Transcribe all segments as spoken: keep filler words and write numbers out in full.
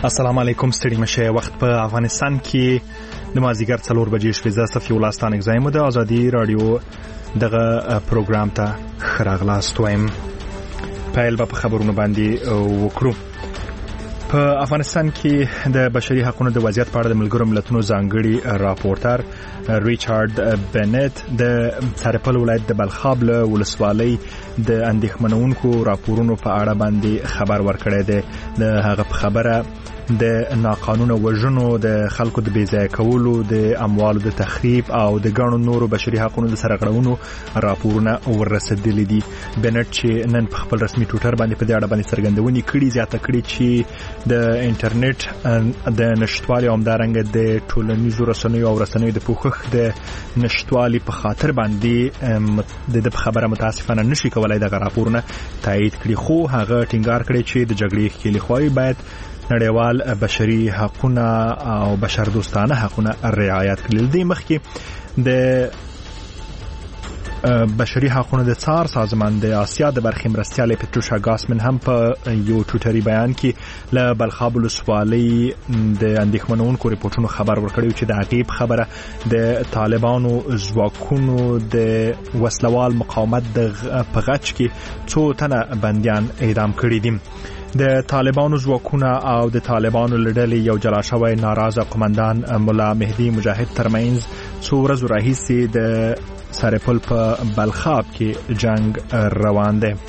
السلام علیکم. ستړي مشه. وخت په افغانستان کې د مازیګر څلور بجې شپږ صفر یو لاستان اگزایم د ازادي رادیو دغه پروګرام ته خراغلاست وایم. پیل په خبرونو باندې وکړو. په افغانستان کې د بشري حقوقو د وضعیت په اړه د ملګرو ملتونو ځانګړي راپورټر ریچارډ بنت د سرپل ولایت د بلخاب له ولسوالۍ د اندېښمنونکو راپورونو په اړه باندې خبر ورکړی دی. د هغه په خبره د ناقانونه وژنو، د خلکو د بیځای کولو، د اموالو د تخریب او د ګڼو نورو بشري حقوقو د سرغړونو راپورونه ورسېدلي دي. بنت چې نن په خپل رسمي ټویټر باندې په دې اړه باندې څرګندونې کړي، زیاته کړي چې د انټرنیټ د نشټوالي او همدارنګه د ټولنیزو رسنیو او رسنیو د پوښښ د نشټوالي په خاطر باندې د خبره متاسفانه نشي کولای دغه راپورونه تایید کړي. خو هغه ټینګار کړي چې د جګړې ښکېلې خواوې باید نړیوال بشري حقوقونه او بشر دوستانه حقوقونه رعایت کړي. د مخکې د بشري حقوقو د څار سازمان د آسیا د برخې مرستیال پټروشا ګاسمن هم په یو ټویټري بیان کې له بلخاب ولسوالۍ د اندېښمنونکو ریپورتونو خبر ورکړی چې د عقیب خبره د طالبانو ځواکونو د وسلوال مقاومت د په غچ کې څو تنه بنديان اعدام کړي دي. د طالبانو ځواکونه او د طالبانو لړلې یو جلا شوی ناراضه قومندان مولا مهدي مجاهد ترمنځ څو ورځې راهیسې د سرپل په بلخاب کې جنگ روان دی.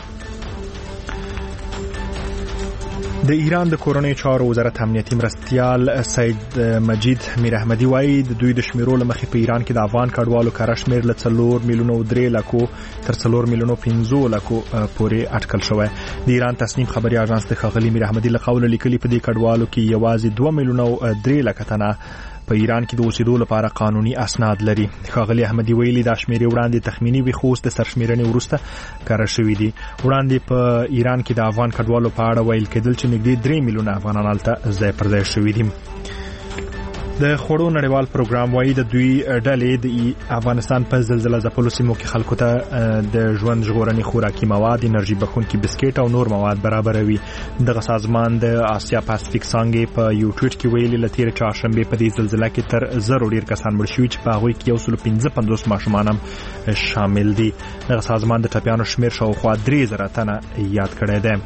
د ایران د کورنۍ چارو وزارت امنیتي مرستیال سید مجید میر احمدی وایي د دوی د شمیرو لمخې په ایران کې د افغان کډوالو کره شمیر له څلور میلیونو درې لکو تر څلور میلیونو پنځه لکو پورې اټکل شوی. د ایران تصنیم خبري اژانس د ښاغلي میر احمدی له قوله لیکلي په دې کډوالو کې یوازې دوه میلیونو درې لکه تنه په ایران کې د اوسېدو لپاره قانوني اسناد لري. ښاغلي احمدی ویلي دا شمیرې وړاندې تخمینی وي، خو د سرشمیرنې وروسته کار شوی دي. وړاندې په ایران کې د افغان کډوالو په اړه ویل کېدل چې نږدې درې میلیونه افغانان هلته ځای پر ځای شوي دي. د خوړو نړیوال پروګرام وایي د دوی ډلې د افغانستان په زلزلہ ځپلو سیمو کې خلکو ته د ژوند ژغورنې خوراکي مواد، انرژي بخښونکي بسکټ او نور مواد برابروي. دغه سازمان د آسیا پاسفیک څانګې په یو ټویټ کې ویلي له تېرې چهارشنبې په دې زلزلہ کې تر زرو ډېر کسان مړ شوي چې په هغوی کې یو سل پنځه پنځوس ماشومان هم شامل دي. دغه سازمان د ټپیانو شمېر شاوخوا درې زره تنه یاد کړی دی.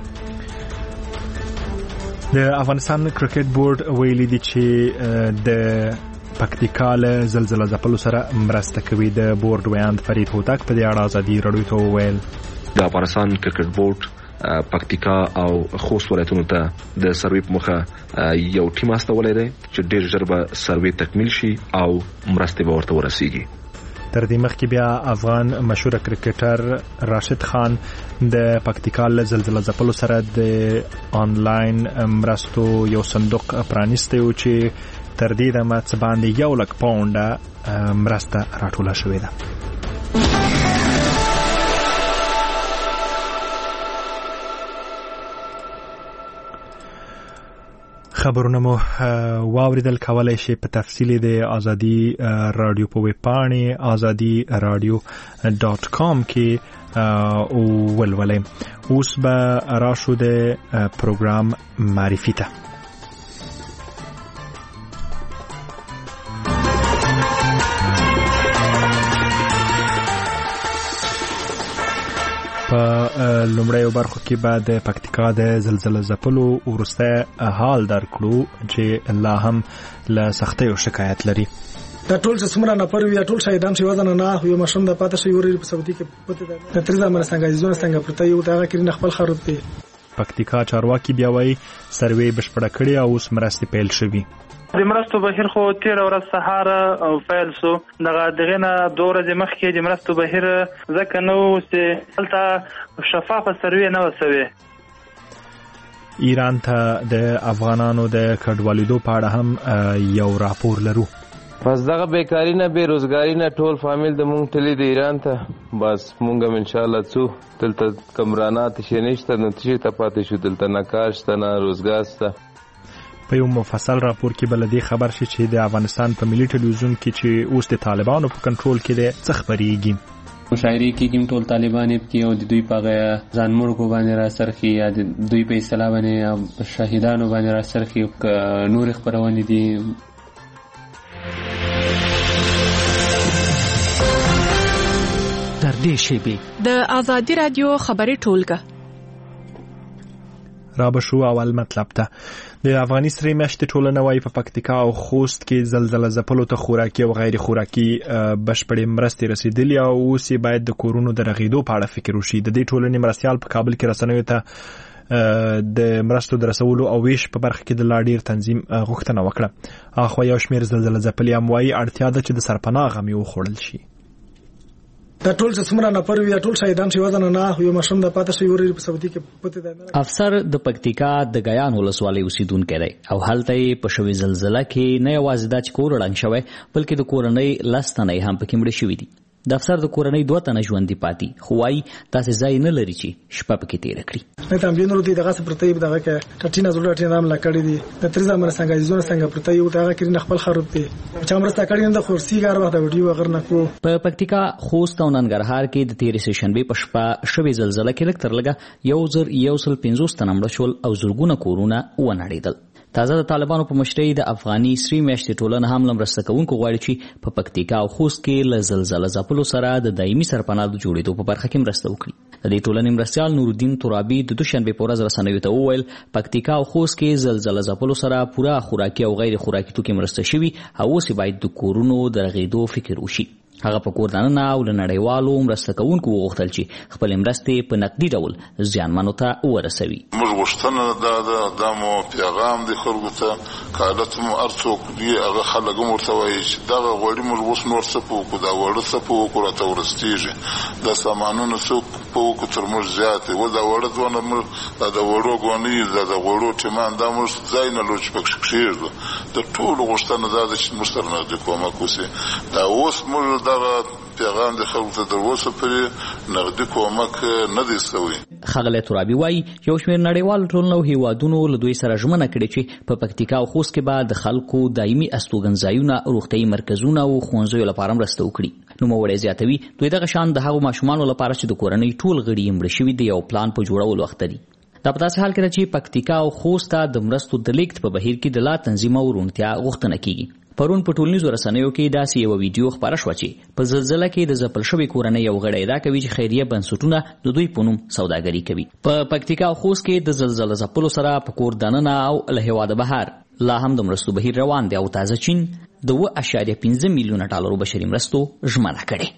د افغانستان کرکټ بورډ ویلي دي چې د پکتیکا له زلزلہ ځپلو سره مرسته کوي. د بورډ ویاند فرید هوتک په دې اړه ازادي رادیو ته وویل د افغانستان کرکټ بورډ پکتیکا او خوست ولایتونو ته د سروې په مخه یو ټیم استولی دی چې ډېر ژر به سروې تکمیل شي او مرستې به ورته ورسیږي. تر دې مخکې بیا افغان مشهور کرکټر راشد خان د پکتیکا له زلزلہ ځپلو سره د آنلاین مرستو یو صندوق پرانیستی و چې تر دې دمه څه باندې یو لک پاونډه مرسته راټوله شوې ده. خبرونه مو واوریدل. کولای شي په تفصیل د ازادي رادیو په ویب پاڼې ازادي رادیو ډاټ کام کې ولولئ. اوس به راشو د پروګرام معرفي ته. په لومړیو برخو کې بعد پکتیکا د زلزلہ ځپلو وروسته حال درکړو چې لا هم له سختیو شکایت لري. دا ټول چې څومره نفر وي ټول شهیدان شي وزن نه یو ماشوم د پاتې شي ورې په سعودي کې پته ده د تر ځامن څنګه ځونه څنګه پرته یو دا کې خپل خروت دی. پکتیکا چارواکي بیا وایي سروې بشپړه کړې او اوس مرستې پیل شوي. د مرستو بهیر خو تیر ورځ سهار او فعال سو دغه دغه نه دوه ورځې مخکې د مرستو بهیر ځکه نو چې هلته شفافه سروې نه وسوي. ایران ته د افغانانو د کډوالېدو په اړه هم یو راپور لرو. پس دغه بیکاری نه بیروزګاری نه ټول فامیل د مونږ تللی د ایران ته بس مونږ هم انشاءالله څو دلته کمرانات شي نشته نو چې ته پاتې شو دلته نه کار شته نه روزګار شته. په یو مفصل راپور کې بلدي خبر شي چې د افغانستان په ملي ټلویزیون کې چې اوس د طالبانو په کنټرول کې دی څه خبرېږي. مشاعرې کېږي ټول طالبان کې او د دوی په ځان مرګو باندې را سرخي یا د دوی په اصطلاح باندې شهیدانو باندې را سرخي نور خبرونه دي. تر دې شیبې د آزادي رادیو خبري ټولګه را بشو اول مطلب ته د افغاني سرې میاشتې ټولنه وايي په پکتیکا او خوست کې زلزلہ ځپلو ته خوراکي او غیر خوراکي بشپړې مرستې رسیدلې او اوس یې باید د کورونو د رغېدو په اړه فکر وشي. د دې ټولنې مرستیال په کابل کې رسنیو ته د مرستو د رسولو او ویش په برخه کې د لا ډیر تنظیم غوښتنه وکړه. اخو یو شمېر زلزلہ ځپلي هم وايي اړتیا ده چې د سرپناه غم یې وخوړل شي. دا ټول څومره نفر وي ټول شهیدان شي وزن نه یو مشم د پاتې شي ورې په سعودي کې پته ده. افسر د پکتیکا د غیان ولسوالۍ اوسیدونکو دی او هلته په شوي زلزلہ کې نه یوازې د چکور رنګ شوی بلکې د کورنۍ لستنې هم پکې مړ شوې دي. د افسر د کورنۍ دوه تنه ژوندۍ پاتې خو وايي تاسو ځای نه لري چې شپه پکې تیر کړی. نه تم بینو دي دغه پرتې دغه کې ټټینا زړه ټینا هم لکړې دي د ترزه مر څنګه زونه څنګه پرتې یو دغه کې خپل خراب دي چې مرسته کړی نه د خورسي غار وخت ویډیو غر نه کو. په پکتیکا خوست او ننګرهار کې د تیرې سه شنبه په شپه شوي زلزلہ کې لکتر لګه یو زر یو سل پنځوس تنه مړ شول او زرګونه کورونه ونړېدل. تازه د طالبانو په مشرۍ د افغاني سرې میاشتې ټولنه هم لمرسته کوونکو غواړي چې په پکتیکا او خوست کې له زلزلہ ځپلو سره د دایمي سرپناه د جوړېدو په برخه کې مرسته وکړي. د دې ټولنې مرستیال نورالدین ترابي د دوشنبه په ورځ رسنیو ته وویل پکتیکا او خوست کې زلزلہ ځپلو سره پوره خوراکي او غیر خوراکي توکي مرسته شوي او اوس باید د کورونو د رغېدو فکر وشي. هغه په کور دننه او له نړیوالو مرسته کوونکو وغوښتل چې خپل مرستې په نقدي ډول زیانمنو ته ورسوي. موږ غوښتنه دا ده دا مو پیغام دی خلکو ته کالت مو ارڅوک دی هغه خلک هم ورته وایي چې دغه غوړي موږ اوس نور څه په وکړو دا وړه څه په وکړو راته ورستېږي دا سامانونه څوک په وکړو تر موږ زیات و دا وړه دونه موږ دا د وړو ګونۍ دا د وړو ټیمان دا موږ ځای نه لو چې پکې کښېږدو. د ټولو غوښتنه دا ده چې موږ سره نقدي کومک وشي. دا اوس موږ پیغام د خلکو ته در اوسه پورې نقدي کومک نه دی شوی. ښاغلی ترابي وایي یو شمېر نړیوالو ټولنو او هیوادونو له دوی سره ژمنه کړې چې په پکتیکا او خوست کې به د خلکو دایمي استوګنځایونه روغتیايي مرکزونه او ښوونځیو لپاره مرسته وکړي. نوموړی زیاتوي دوی دغه شان د هغو ماشومانو لپاره چې د کورنۍ ټول غړي یې مړه شوي د یو پلان په جوړولو اخته دي. دا په داسې حال کې ده چې پکتیکا او خوست ته د مرستو د لیږد په بهیر کې د لا تنظیم او روڼتیا غوښتنه کیږي. پرون په ټولنیزو رسنیو کې داسې یو ویډیو خپاره شوه چې په زلزلہ کې د ځپل شوې کورنۍ یو غړی ادعا کوي چې خیریه بنسټونه د دوی په نوم سوداګري کوي. په پکتیکا او خوست کې د زلزلہ ځپلو سره په کور دننه او له هېواده بهر لا هم د مرستو بهیر روان دی او تازه چین د اوه اعشاریه پنځه میلیونه ډالرو بشري مرستو ژمنه کړې.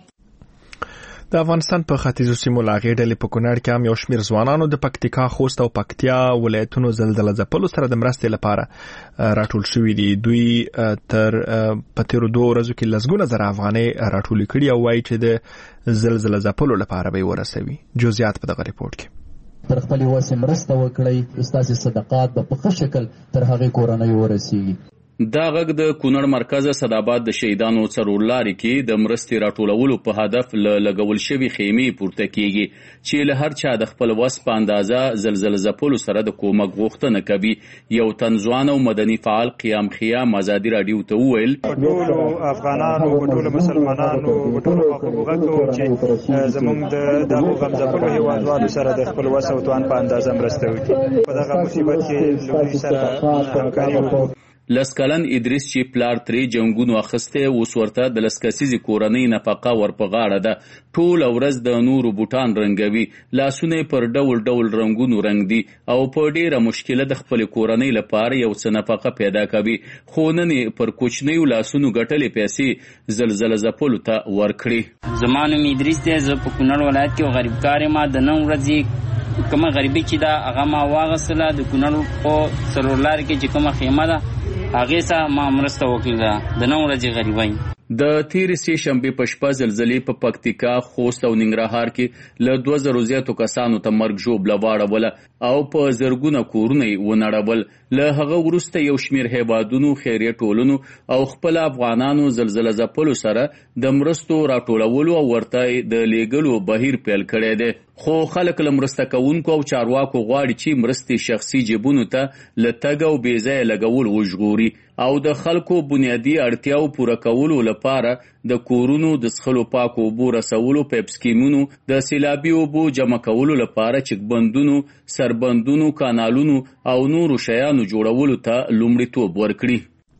د افغانستان په ختیځو سیمو لاغې ډلې په کونړ کې هم یو شمېر ځوانانو د پکتیکا خوست او پکتیا ولایتونو زلزلہ ځپلو سره د مرستې لپاره راټول شوي دي. دوی تر په تیرو دوه ورځو کې لسګونه زره افغانۍ راټولې کړي او وایي چې د زلزلہ ځپلو لپاره به یې ورسوي. جزئیات په دغه ریپورټ کې. تر خپلې وسې مرسته وکړئ ستاسې صدقات به په ښه شکل تر هغې کورنۍ ورسیږي. دا غږ د کونړ مرکز صداباد د شهیدانو څلورلارې کې د مرستې راټولولو په هدف له لګول شوي خیمې پورته کیږي چې له هر چا د خپل وس په اندازه زلزلہ ځپلو سره د کومک غوښتنه کوي. یو تن ځوان او مدني فعال قیام خیام ازادي راډیو ته وویل ټولو افغانانو ټولو مسلمانانو ټولو حقوقو چې زموږ د دغه غم ځپلو هیوادوالو سره د خپل وس او توان په اندازه مرسته وکړي. په دغه مصیبت کې له دوی سره همکاري وکړو. لسکلن ادریس چې پلار ترې جنګونو اخسته اوس ورته د لسکسیزي کورنۍ نفقه ورپغاړه ده. ټول ورځ د نورو بوټان رنګوي لاسونه پر ډول ډول رنگونو رنگ دي او په ډیره مشکله د خپل کورنۍ لپاره یو څه نفقه پیدا کوي. خو نن پر کوچنیو لاسونو ګټلې پیسې زلزلہ ځپلو ته ورکړي. زمانو می ادریس دی زه په کونړ ولایت کې غریب کار ما د نن ورځې کومه غریبي چې دا هغه ما واغسله د کونړ په څلورلارې کې چې کومه خیمه ده هغه سره ما مرسته وکړه د نن ورځې غریبۍ. د تیرې سې شنبې په شپه زلزلې په پکتیکا خوست او ننګرهار کې له دوه زرو زیاتو کسانو ته مرګ ژوبله واړوله او په زرګونه کورونه یې ونړول. له هغه وروسته یو شمېر هیوادونو خیریه ټولنو او خپل افغانانو زلزلہ ځپلو سره د مرستو راټولولو او ورته د لیږلو بهیر پیل کړی دی. خو خلک له مرسته کوونکو او چارواکو غواړي چې مرستې شخصي جیبونو ته له تګ او بې ځایه لګول وژغوري او د خلکو بنیادي اړتیاو پوره کولو لپاره د کورونو د څښلو پاکو اوبو رسولو پیپ سکیمونو د سیلابي اوبو جمع کولو لپاره چکبندونو سربندونو کانالونو او نورو شیانو جوړولو ته لومړیتوب ورکړي.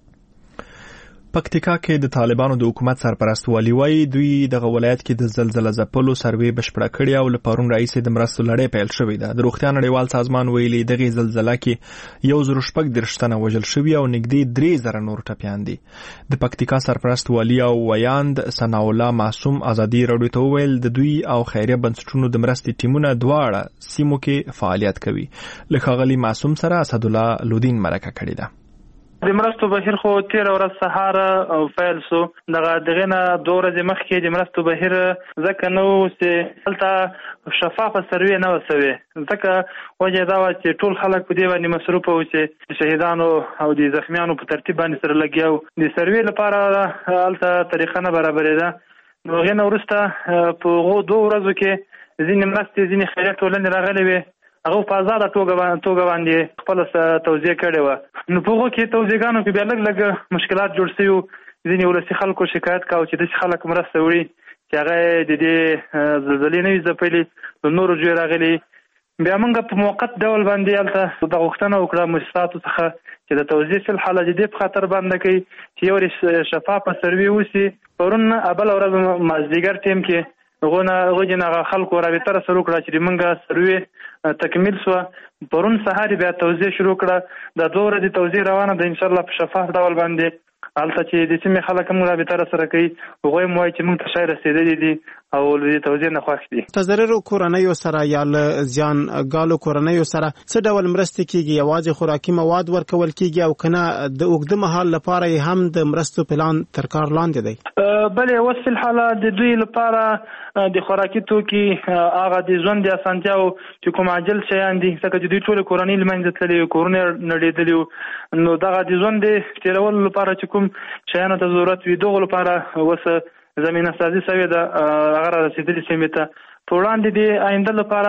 پکتیکا کې د طالبانو د حکومت سرپرست والی وایي دوی دغه ولایت کې د زلزلې ځپلو سروې بشپړه کړې او له پرون راهیسې د مرستو لړۍ پیل شوې ده. د روغتیا نړیوال سازمان ویلي دغه زلزلې کې یو زر شپږ دېرش تنه وژل شوي او نږدې درې زره نور ټپیان دي. د پکتیکا سرپرست والی او ویاند ثناء الله معصوم ازادي راډیو ته وویل د دوی او خیریه بنسټونو د مرستې ټیمونه دواړه سیمو کې فعالیت کوي. له ښاغلي معصوم سره اسدالله لودین مرکه کړې ده. د مرستو بهیر خو تیر ورځ سهار او فعال سو دغه دغه نه دوه ورځې مخکې د مرستو بهیر ځکه نو چې هلته شفافه سروې نه وسوي ځکه وجه دا و چې ټول خلک په دې باندې مصروف وو چې شهیدانو او د زخمیانو په ترتیب باندې سره لګیاو. د سروې لپاره هلته طریقه نه برابرې ده. نو هغه وروسته په غو دوه ورځو کې ځینې مرستې ځینې خیریه ټولنې راغلې وې هغه په آزاده توګه توګه باندې خپل توزیع کړې وه. نو په هغو کې توزیعګانو کې بیا لږ لږ مشکلات جوړ شوي وو. ځینې ولسي خلکو شکایت کاوه چې داسې خلک مرسته وړي چې هغه د دې زلزلې نه وي ځپلي د نورو جوی راغلي. بیا موږ په موقت ډول باندې هلته د غوښتنه وکړه مؤسساتو څخه چې د توزیع فی الحال د دې په خاطر باندې کوي چې یو شفافه سروې وسي. پرون بله ورځ مازدیګر ټیم کې غونه غوجنه خلکو رابطه سره وکړه چې موږ سروې تکمیل شو. پرون سهار بیا توزیع شروع کړه. د دوه ورځې توزیع روانه ده ان شاء الله په شفاف ډول باندې. هلته چې د سیمې خلک هم رابطه سره کوي هغوی هم وایي چې موږ ته شی رسېدلي دي او د توزیع نه خوښ دي. تضررو کورنیو سره یا له زیان ګالو کورنیو سره څه ډول مرستې کیږي؟ یوازې خوراکي مواد ورکول کیږي او کنه د اوږده مهال لپاره هم د مرستو پلان تر کار لاندې دی؟ بلې اوس فی الحال د دوی لپاره د خوراکي توکي هغه د ژوند د اسانتیاو چې کوم عاجل شیان دي ځکه چې دوی ټولې کورنۍ له منځه تللي کورونه نړېدلي وو. نو دغه د ژوند د تېرولو لپاره چې کوم شیانو ته ضرورت وي دغو لپاره اوس زمینه سازي شوې ده هغه را رسېدلي سیمې ته. په وړاندې د آینده لپاره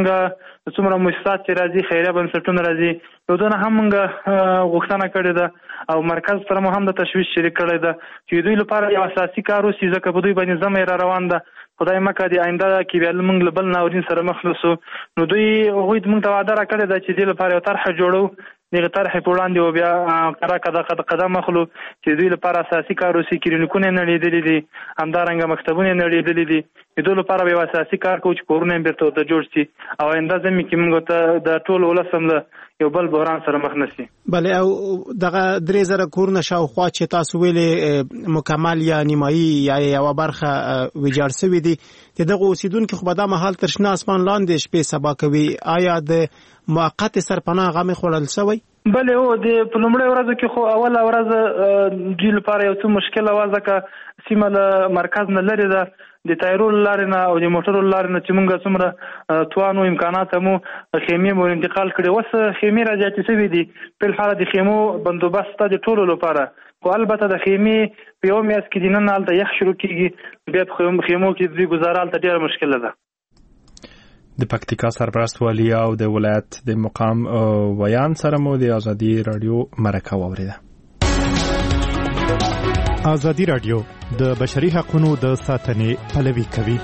موږ څومره مؤسسات چې راځي خیریه بنسټونه راځي یو دونه هم موږ غوښتنه کړې ده او مرکز سره مو هم د تشویش شریک کړی ده چې دوی لپاره یو اساسي کار وسي ځکه په دوی باندې زمه را روان ده. خدای مکه د آینده کې بیا موږ له بل ناورین سره مخ نشو. نو دوی هغوی موږ ته وعده راکړې ده چې دې لپاره یو طرحه جوړو. دغه طرحې په وړاندې و بیا قرار قدم قدم اخلو چې دوی لپاره اساسي کار وسي. کلینیکونه نړېدلي دي همدارنګه مکتبونه نړېدلي دي. د دوی لپاره یو اساسي کار کوو چې کورونه بیرته ورته جوړ شي او آینده زمي کې موږ ته د ټول ولس هم یو بل بحران سره مخ نشي. بله او دغه درې زره کورونه شاوخوا چې تاسو ویلې مکمل یا نیمایي یا یوه برخه ویجاړ شوي دي د دغو اوسیدونکو خو به دا مهال تر شنه اسمان لاندې شپې سبا کوي. آیا د موقت سرپناه غمې خوړل شوی؟ بله او د په لومړۍ ورځو کې خو اوله ورځ دوی لپاره یو څه مشکله وه ځکه سیمه له مرکز نه لرې ده. د تایرو لارې نه او د موټرو لارې نه چې موږ څومره توان او امکانات مو خیمې مو انتقال کړې اوس خیمې را زیاتې شوي دي. په الحال د خیمو بندوبست شته د ټولو لپاره خو البته د خیمې په یو میاشت کې د نن هلته یخ شروع کېږي بیا په خیمو کې دوی ګزاره هلته ډېره مشکله ده. د پکتیکا سرپرست والی او د ولایت د مقام ویان سره مو د ازادي راډیو مرکه واوریده. ازادي راډیو د بشري حقوقو د ساتنې پلوي کوي.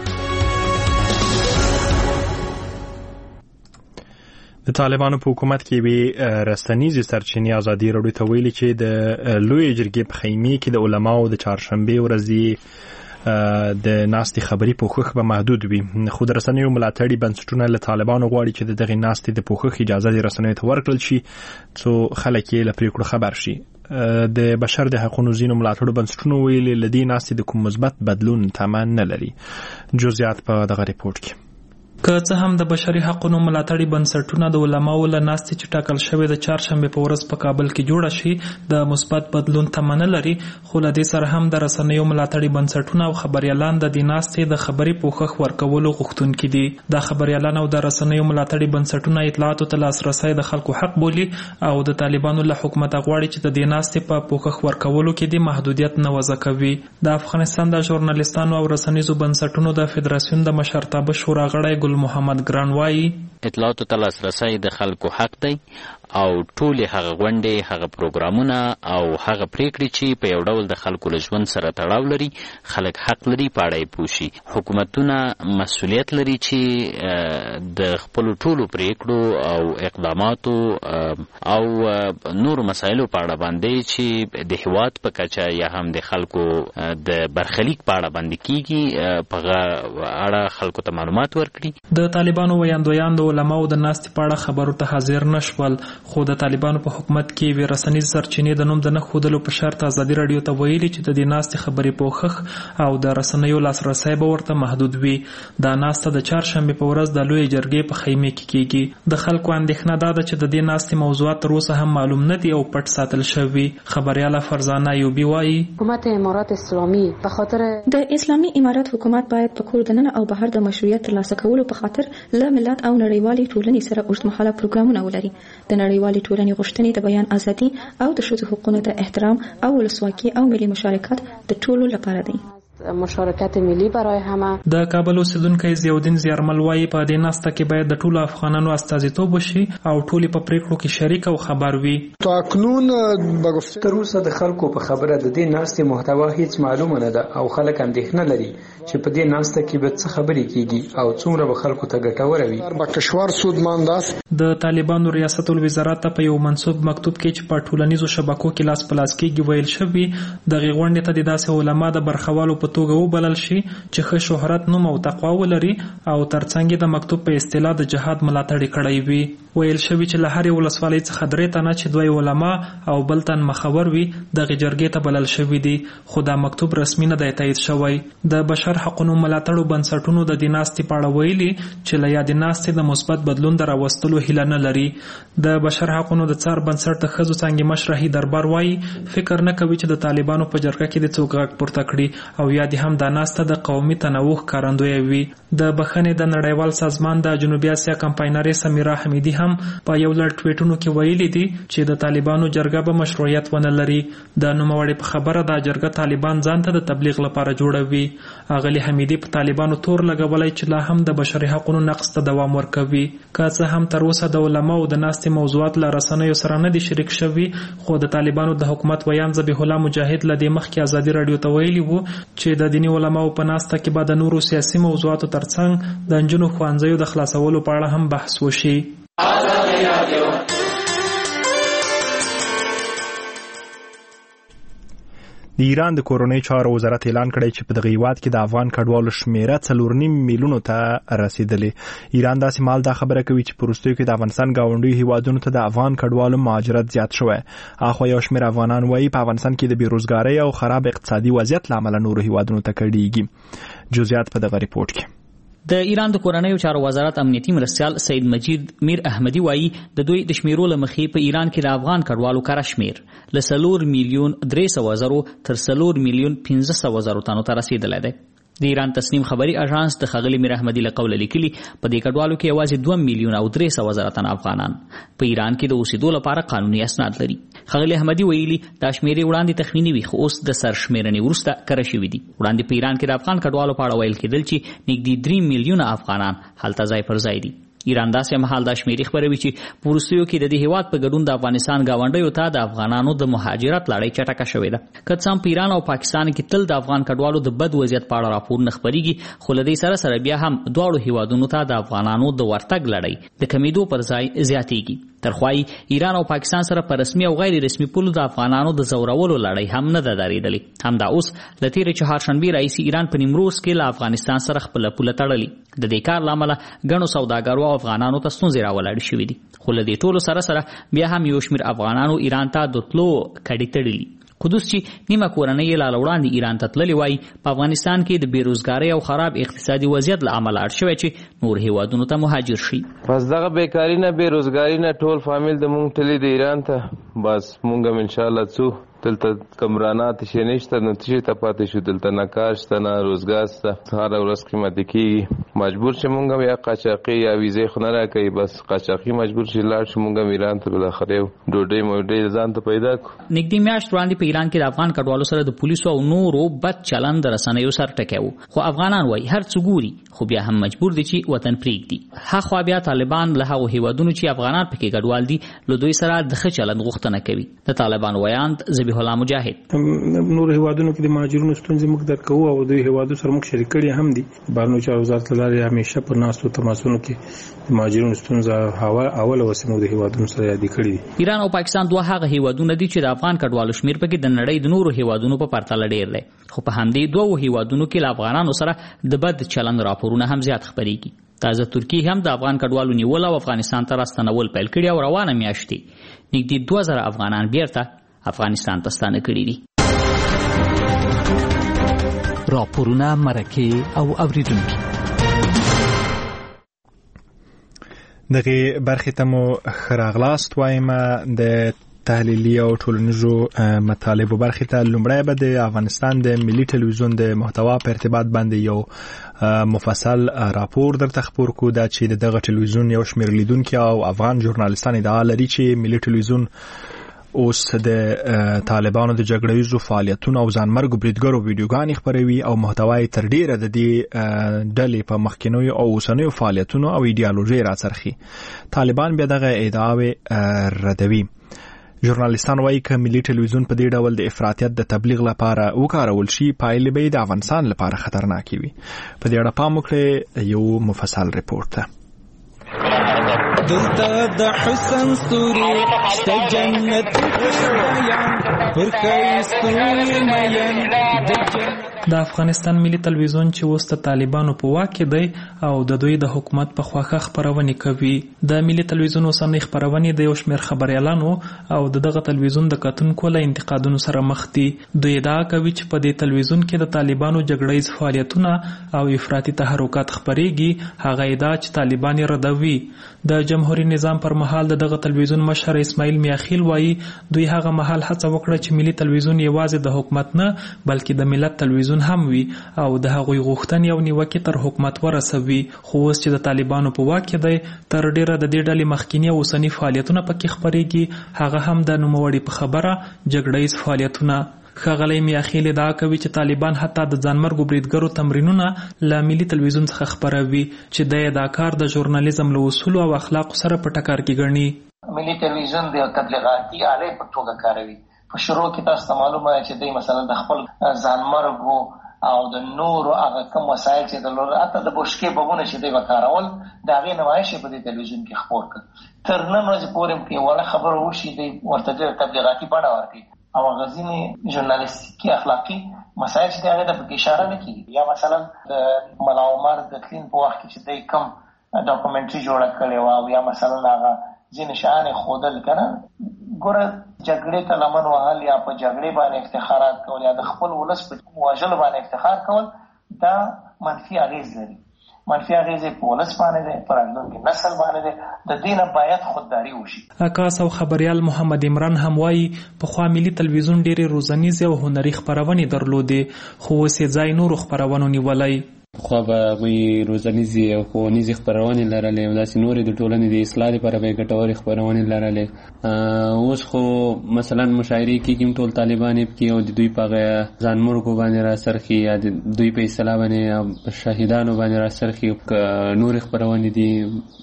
د طالبانو په حکومت کې به رسنیزي سرچینې ازادي راډیو ته ویلي چې د لوی جرګې په خیمه کې د علماو د چهارشنبه ورځې د ناستي خبري پوښښ به محدود وي. خو د رسنیو ملاتړي بنسټونه له طالبانو غواړي چې دغه ناستي د پوښښ اجازه د رسنیو ته ورکړل شي څو خلک یې له پریکړو خبر شي. د بشر د حقوقو زینو ملاتړو بنسټونو ویلي لدی ناستي د کوم مثبت بدلون تمن نه لري. جزئیات په دغه ریپورت کې. که څه هم د بشري حقوقو ملاتړي بنسټونه د علماو له ناستې چې ټاکل شوی د چهارشنبه په ورځ په کابل کې جوړه شي د مثبت بدلون تمه نه لري خو له دې سره هم د رسنیو ملاتړي بنسټونه او خبريالان د دې ناستې د خبري پوښښ ورکولو غوښتونکي دي. د خبريالان او د رسنیو ملاتړي بنسټونه اطلاعاتو ته لاسرسی د خلکو حق بولي او د طالبانو له حکومت غواړي چې د دې ناستې په پوښښ ورکولو کې د محدودیت نه وضع کوي. د افغانستان د ژورنالیستانو او رسنیزو بنسټونو د فدراسیون د مشرتابه شورا غړی ګل محمد ګران وایي اطلاعاتو ته لاسرسی د خلکو حق دی او ټولې هغه غونډې هغه پروګرامونه او هغه پریکړې چې په یو ډول د خلکو له ژوند سره تړاو لري خلک حق لري په اړه یې پوه شي. حکومتونه مسؤلیت لري چې د خپلو ټولو پریکړو او اقداماتو او نورو مسایلو په اړه باندې چې د هیواد په کچه یا هم د خلکو د برخلیک په اړه باندې کیږي په اړه خلکو ته معلومات ورکړي. د طالبانو ویاندویان د علماو د ناستې په اړه خبرو ته حاضر نشول، خو د طالبانو په حکومت کې وی رسنیز سرچینې د نوم د نه ښودلو په شرط ازادي راډیو ته ویلي چې د دې ناستې خبرې پوښښ او د رسنیو لاسرسی به ورته محدود وي. دا ناسته د چهارشنبې په ورځ د لویې جرګې په خیمې کې کیږي. د خلکو اندېښنه دا ده چې د دې ناستې موضوعات تر اوسه هم معلوم نه دي او پټ ساتل شوي. خبریاله فرزانه ایوبي وایي حکومت امارات اسلامي په خاطر د اسلامي امارات حکومت باید په کور دننه او بهر د مشروعیت ترلاسه کولو په خاطر له ملت او نړیوالې ټولنې سره اوږدمهاله پروګرامونه ولري. د نړیوالې ټولنې غوښتنې د بیان ازادي او د ښځو حقوقو ته احترام او ولسواکي او ملي مشارکت د ټولو لپاره دی. مشارکت ملی برای همه. د کابل اوسیدونکی ضیاءالدین زیارمل وایي په دې ناسته کې باید د ټولو افغانانو استازیتوب وشي او ټولې په پریکړو کې شریک او خبر وي. تاکنون تر اوسه د خلکو په خبره د دې ناستې محتوا هیڅ معلومه نه ده او خلک اندېښنه لري چې په دې ناسته کې به څه خبرې کیږي او څومره به خلکو ته ګټوره وي. بکشوار سودمانداس د طالبانو ریاست الوزارت ته په یو منسوب مکتوب کې چې په ټولنیزو شبکو کې لاس په لاس کېږي ویل شوي دغې غونډې ته د داسې علما د برخوالو په توګه وبلل شي چې ښه شهرت نوم او تقوا ولري او ترڅنګ د مکتوب په اصطلاح د جهاد ملاتړ کړی وي. ویل شوي چې له هرې ولسوالۍ څخه درې تنه چې دوی علما او بل تن مخور وي دغې جرګې ته بلل شوي دي، خو دا مکتوب رسمي نه دی تایید شوی. د بشر حقونو ملاتړو بنسټونو د دې ناستې په اړه ویلي چې له یادې ناستې د مثبت بدلون د راوستلو هیله نه لري. د بشر حقونو د څار بنسټ د ښځو څانګې مشر رحي دربار وایي فکر نه کوي چې د طالبانو په جرګه کې د څوک غږ پورته کړي او یا دې هم دا ناسته د قومي تنوع ښکارندوی وي. د بخښنې د نړیوال سازمان د جنوبي اسیا کمپاینرې سمیرا حمیدي هم په یو لړ ټویټونو کې ویلي دي چې د طالبانو جرګه به مشروعیت ونه لري. د نوموړي په خبره دا جرګه طالبان ځان ته د تبلیغ لپاره جوړوي. اغلي حمیدي په طالبانو تور لګولای چې لا هم د بشري حقوقو نقض ته دوام ورکوي. که څه هم تر اوسه د علماو د ناستې موضوعات له رسنیو سره نه دي شریک شوي، خو د طالبانو د حکومت ویان ذبیح الله مجاهد له دې مخکې ازادي راډیو ته ویلي وو چې د دیني علماو په ناسته کې به د نورو سیاسي موضوعاتو ترڅنګ د نجونو ښوونځیو د خلاصولو په اړه هم بحث وشي. د ایران د کورنۍ چارو وزارت اعلان کړی چې په دغه هیواد کې د افغان کډوالو شمیره څلور نیم میلیونو ته رسیدلې. ایران داسې مال دا خبره کوي چې په وروستیو کې د افغانستان ګاونډیو هیوادونو ته د افغان کډوالو مهاجرت زیات شوی. اخوا یو شمېر افغانان وایي په افغانستان کې د بیروزګارۍ او خراب اقتصادي وضعیت له امله نورو هیوادونو ته کډیږي. جزئیات په دغه ریپورت کې. د ایران د کورنیو چارو وزارت امنیتي مرستیال سید مجید میر احمدي وایي د دوی د شمیرو له مخې په ایران کې د افغان کډوالو کره شمیر له څلور میلیون درې سوه زرو تر څلور میلیون پنځه سوه زرو تنو ته رسیدلی دی. د ایران تصنیم خبري اژانس د ښاغلي میر احمدي له قوله لیکلي په دې کډوالو کې یوازې دوه میلیون او درې سوه زره تنه افغانان په ایران کې د اوسېدو لپاره قانوني اسناد لري. ښاغلي احمدي ویلي دا شمیرې وړاندې تخمیني وي خو اوس د سرشمیرنې وروسته کره شوي دي. وړاندې په ایران کې د افغان کډوالو په اړه ویل کېدل چې نږدې درې میلیونه افغانان هلته ځای پر ځای دي. ایران داسې مهال دا شمیرې خبروي چې په وروستیو کې د دې هیواد په ګډون د افغانستان ګاونډیو ته د افغانانو د مهاجرت لړۍ چټکه شوې ده. که څه هم په ایران او پاکستان کې تل د افغان کډوالو د بد وضعیت په اړه راپورونه خپریږي، خو له دې سره سره بیا هم دواړو هیوادونو ته د افغانانو د ورتګ لړۍ د کمیدو پر ځای زیاتېږي. ترخوای ایران او پاکستان سره په رسمي او غیر رسمي پولو د افغانانو د زورولو لړۍ هم نه ده درېدلې. همدا اوس له تېرې چهارشنبې راهیسې ایران په نیمروز کې له افغانستان سره خپله پوله تړلې. د دې کار له امله ګڼو سوداګرو او افغانانو ته ستونزې راولاړې شوي دي، خو له دې ټولو سره سره بیا هم یو شمېر افغانانو ایران ته د تلو کډې تړلي. قدوس چې نیمه کورنۍ یې لا له وړاندې ایران ته تللې وایي په افغانستان کې د بیروزګارۍ او خراب اقتصادي وضعیت له امله اړ شوی چې نور هیوادونو ته مهاجر شي. پس دغه بیکاري نه بیروزګاري نه ټول فامیل د مونږ تللی د ایران ته، بس مونږ هم انشاءالله څو دلته کمرانات شي نشته نو تشي ته پاتې شو. دلته نه کار شته نه روزګار شته، هره ورځ قیمتي کېږي. مجبور چې مونږ یا قاچاقي یا ویزې خو نه راکوي، بس قاچاقي مجبور چې لاړ شو مونږ ایران ته بالاخره ډوډۍ موډۍ ځان ته پیدا کړو. نږدې میاشت وړاندې په ایران کې د افغان کډوالو سره د پولیسو او نورو بد چلند د رسنیو سره ټکر و، خو افغانان وایي هر څه ګوري خو بیا هم مجبور دي چې وطن پرېږدي. هاخوا بیا طالبان له هغو هیوادونو چې افغانان پکې ګډوال دي له دوی سره د ښه چلند غوښتنه کوي. د طالبان ویاند ذبیح الله مجاهد: نور هیوادونو کې د مهاجرونو ستونزې موږ درک کوو او دوی هیوادو سره موږ شریک کړي هم دي. بهرنیو چارو وزارت لاره همیشه پر ناستو تماسونو کې د مهاجرونو ستونزه اوله وسیمو د هیوادونو سره یاد کړي دي. ایران او پاکستان دوه هغه هیوادونه دي چې د افغان کډوالو شمیر پکې د نړۍ د نورو هیوادونو په پرتله ډیر دی، خو په همدې دوه هیوادونو کې له افغانانو سره د بد چلند راپورونه هم زیات خپرېږي. تازه ترکی هم د افغان کډوالو نیول او افغانستان ته راستنول پیل کړي او روانه میاشتې نږدې دوه زره افغانان بیرته افغانستان ته ستانه کړي دي. راپورونه، مرکې او اوریدونکي دغه برخې ته مو خراغلاست وایم. د تحلیلي او ټولنیزو مطالبو برخې ته لومړی به د افغانستان د ملي ټلویزیون د محتوا په ارتباط باندې یو مفصل راپور درته خپور کو دا چې دغه ټلویزیون یو شمېر لیدونکي او افغان ژورنالیستان ادعا لري چې ملي ټلویزیون اوس د طالبانو د جګړهیزو فعالیتونو او ځانمرګو بریدګرو ویډیوګانې خپروي او محتوای تر ډیره د دې ډلې په مخکینیو او اوسنیو فعالیتونو او ایډیالوژي راڅرخي. طالبان بیا دغه ادعاوې ردوي. ژورنالیستان وایي که ملي ټلویزیون په دې ډول د افراطیت د تبلیغ لپاره وکارول شي پایلې به د افغانستان لپاره خطرناکې وي. په دې اړه پام وکړئ یو مفصل ریپورت ته. دلته د حسن ستوري شته جنت پر خیستوري مین د افغانستان ملي تلویزیون چې اوس د طالبانو په واک کې دی او د دوی د حکومت په خواخه خپرونې کوي. د ملي تلویزیون اوسنۍ خپرونې د یو شمېر خبریالانو او د دغه تلویزیون د کتونکو له انتقادونو سره مخ دي. دوی ادعا کوي چې په دې تلویزیون کې د طالبانو جګړهیز فعالیتونه او افراطي تحرکات خپرېږي. هغه ادعا چې طالبان یې ردوي. د جمهوریت نظام پر مهال د دغه تلویزیون مشر اسماعیل میاخیل وایي دوی هغه مهال هڅه وکړه چې ملي تلویزیون یوازې د حکومت نه بلکې د ملت تلویزیون هم وي او د هغوی غوښتنې او نیوکې تر حکومت ورسوي. خو اوس چې د طالبانو په واک کې دی تر ډیره د دې ډلې مخکینی او اوسني فعالیتونه پکې خپرېږي. هغه هم د نوموړي په خبره جګړهیز فعالیتونه. ښاغلی میاخیل ادعا کوي چې طالبان حتی د ځانمرګو بریدګرو تمرینونه له ملي تلویزیون څخه خپروي چې د دا کار د ژورنالیزم له اصولو او اخلاقو سره په ټکر کې ګڼي. ملي تلویزیون د تبلیغاتي آلې په توګه کاروي. په شروع کې تاسو ته معلومه ده چې دوی مثلا د خپل ځانمرګو او د نورو هغه کوم وسایل چې د لور اته د بوشکې بمونه چې دوی وکارول د هغې نمایش په دې تلویزیون کې خپور کړ. تر نن ورځې پورې کې وړه خبره وشي دوی ورته ډېره تبلیغاتي بڼه ورکوي او غزینی ژورنالیستیکي اخلاقی مسایل چې هغه د پکې اشاره نه کوي. یا مثلا د ملا عمر د تلین په وخت کې چې دوی کوم ډاکومنټري جوړه کړې وه او یا مثلا هغه ځینې شیان یې ښودل که نه ګوره جګړې ته لمن وهل یا په جګړې باندې افتخارات کول یا د خپل ولس په وژلو باندې افتخار کول دا منفي اغېز لري. منفي اغېزې په ولس باندې دی، په راتلونکي نسل باندې دی. د دې نه باید خودداري وشي. عکاس او خبریال محمد عمران هم وایي پخوا ملي تلویزیون ډېرې روزنیزې او هنري خپرونې درلودې خو اوس یې ځای نورو خپرونو نیولی. خو به هغوی روزنیزې او ښوونیزې خپرونې لرلې او داسې نورې د ټولنې د اصلاح لپاره به یې ګټورې خپرونې لرلې. اوس خو مثلا مشاعرې کېږي هم ټول طالبان یې پکې او د دوی په هغه ځانمرګو باندې راڅرخي یا د دوی په اصطلاح باندې شهیدانو باندې راڅرخي. نورې خپرونې دي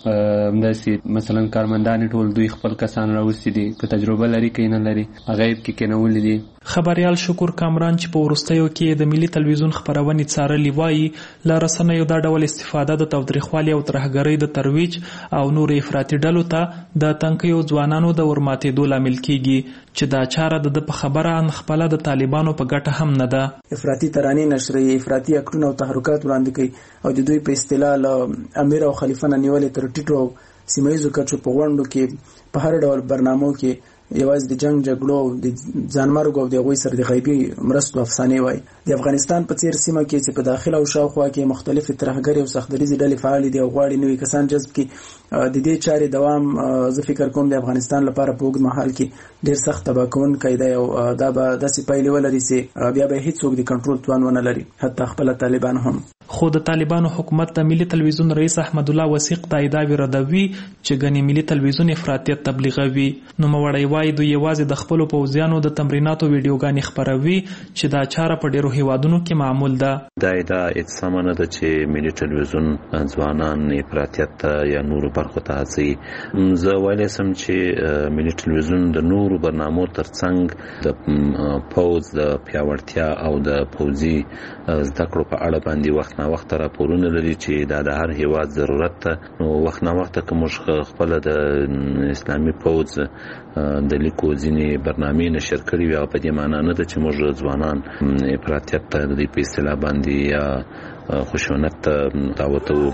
همداسې مثلا کارمندان ټول دوی خپل کسان راوستي دي که تجربه لري که نه لري هغه یې پکې کېنولي دي. خبریال شکر کامران چې په وروستیو کې د ملي تلویزیون خپرونې څارلي وایي له رسنیو دا ډول استفاده د تاوتریخوالي او ترهګرۍ د ترویج او نورو افراطي ډلو ته د تنکیو ځوانانو د ورماتېدو لامل کیږي چې دا چاره د په خبره ان خپله د طالبانو په ګټه هم نه ده. افراطي ترانې نشري، افراطي اکټونه او تحرکات وړاندې کوي او د دوی په اصطلاح له امیر او خلیفه نه نیولې تر ټیټو او سیمه ییزو کچو په غونډو کې په هر ډول برنامو کې یوازې د جنگ جګړو د ځانمرګو او د هغوی سره د غیبي مرستو افسانې وایي. د افغانستان په څیر سیمه کې چې په داخل او شاوخوا کې مختلفې ترهګرې او سختدریزې ډلې فعالې دي او غواړي نوي کسان جذب کړي د دې چارې دوام زه فکر کوم د افغانستان لپاره په اوږد مهال کې ډېر سخت تباه کوونکی دی او دا به داسې پایلې ولري چې بیا به هیڅوک د کنټرول توان ونه لري حتی خپله طالبان هم. خو د طالبانو حکومت د ملي تلویزیون رئیس احمد الله وثیق دا ادعاوې ردوي چې ګنې ملي تلویزیون افراطیت تبلیغوي. نوموړی وایي دوی یوازې د خپلو پوځیانو د تمریناتو ویډیوګانې خپروي چې دا چاره په ډیرو هیوادونو کې معمول ده. دا ادعا اجسامه نه ده چې ملي تلویزیون ځوانان افراطیت ته یا نورو برخو ته هڅوي. زه ویلی سم چې ملي تلویزیون د نورو برنامو ترڅنګ د پوځ د پیاوړتیا او د پوځي زده کړو په اړه باندې وخت نا وخت راپورونه لري چې دا د هر هیواد ضرورت ده. نو وخت نا وخت که موږ خپل د اسلامي پوځ د لیکو ځینې برنامې نشر کړي وي هغه په دې معنا نه ده چې موږ ځوانان افراطیت ته د دې په اصطلاح باندې یا خشونت ته دعوتوو.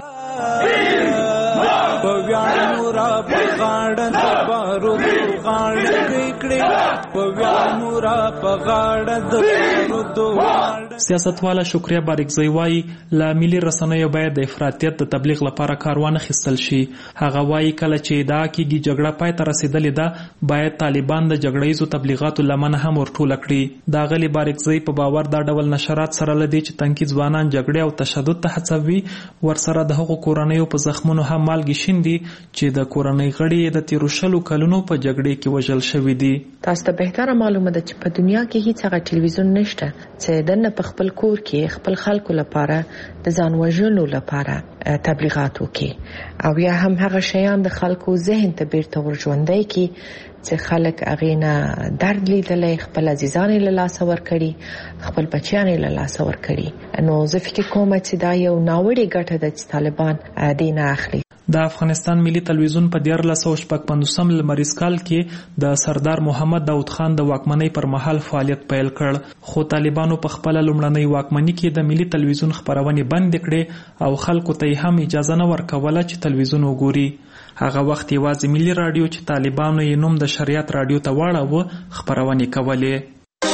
پویانو را پغاړه د بارو غاړه کړي پویانو را پغاړه د بارو. سیاستواله شکریه بارکزی وایي له ملي رسنیو باید د افراطیت د تبلیغ لپاره کار وانخیستل شي. هغه وایي کله چې ادعا کېږي جګړه پای ته رسېدلې ده باید طالبان د جګړه ییزو تبلیغاتو لمنه هم ورټوله کړي. د اغلې بارکزی په باور دا ډول نشرات سره له دې چې تنکي ځوانان جګړې او تشدد ته هڅوي ورسره د هغو کورنیو په زخمونو هم مالګې شیندي چې د کورنۍ غړي د تیرو شلو کلونو په جګړې کې وژل شوي دي. تاسو ته بهتره معلومه ده چې په دنیا کې هیڅ هغه ټلویزیون نشته چې دنه په خپل کور کې خپل خلکو لپاره د ځان وژنو لپاره تبلیغات وکړي او یا هم هغه شیان د خلکو ذهن ته بیرته ورژوندي کړي چې خلک هغې نه درد لیدلی خپل عزیزان یې له لاسه ورکړي خپل بچیان یې له لاسه ورکړي. نو زه فکر کوم چې دا یو ناوړې ګټه ده چې طالبان دې نه اخلي. د افغانستان ملي تلویزیون په دیارلس سوه شپږ پنځوسم لمریز کال کې د سردار محمد داود خان د واکمنۍ پر مهال فعالیت پیل کړ خو طالبانو په خپله لومړنۍ واکمني کې د ملي تلویزیون خپرونې بندې کړې او خلکو ته یې هم اجازه نه ورکوله چې تلویزیون وګوري. هغه وخت یوازې ملي راډیو چې طالبانو یې نوم د شریعت راډیو ته واړاوه خپرونې کولې.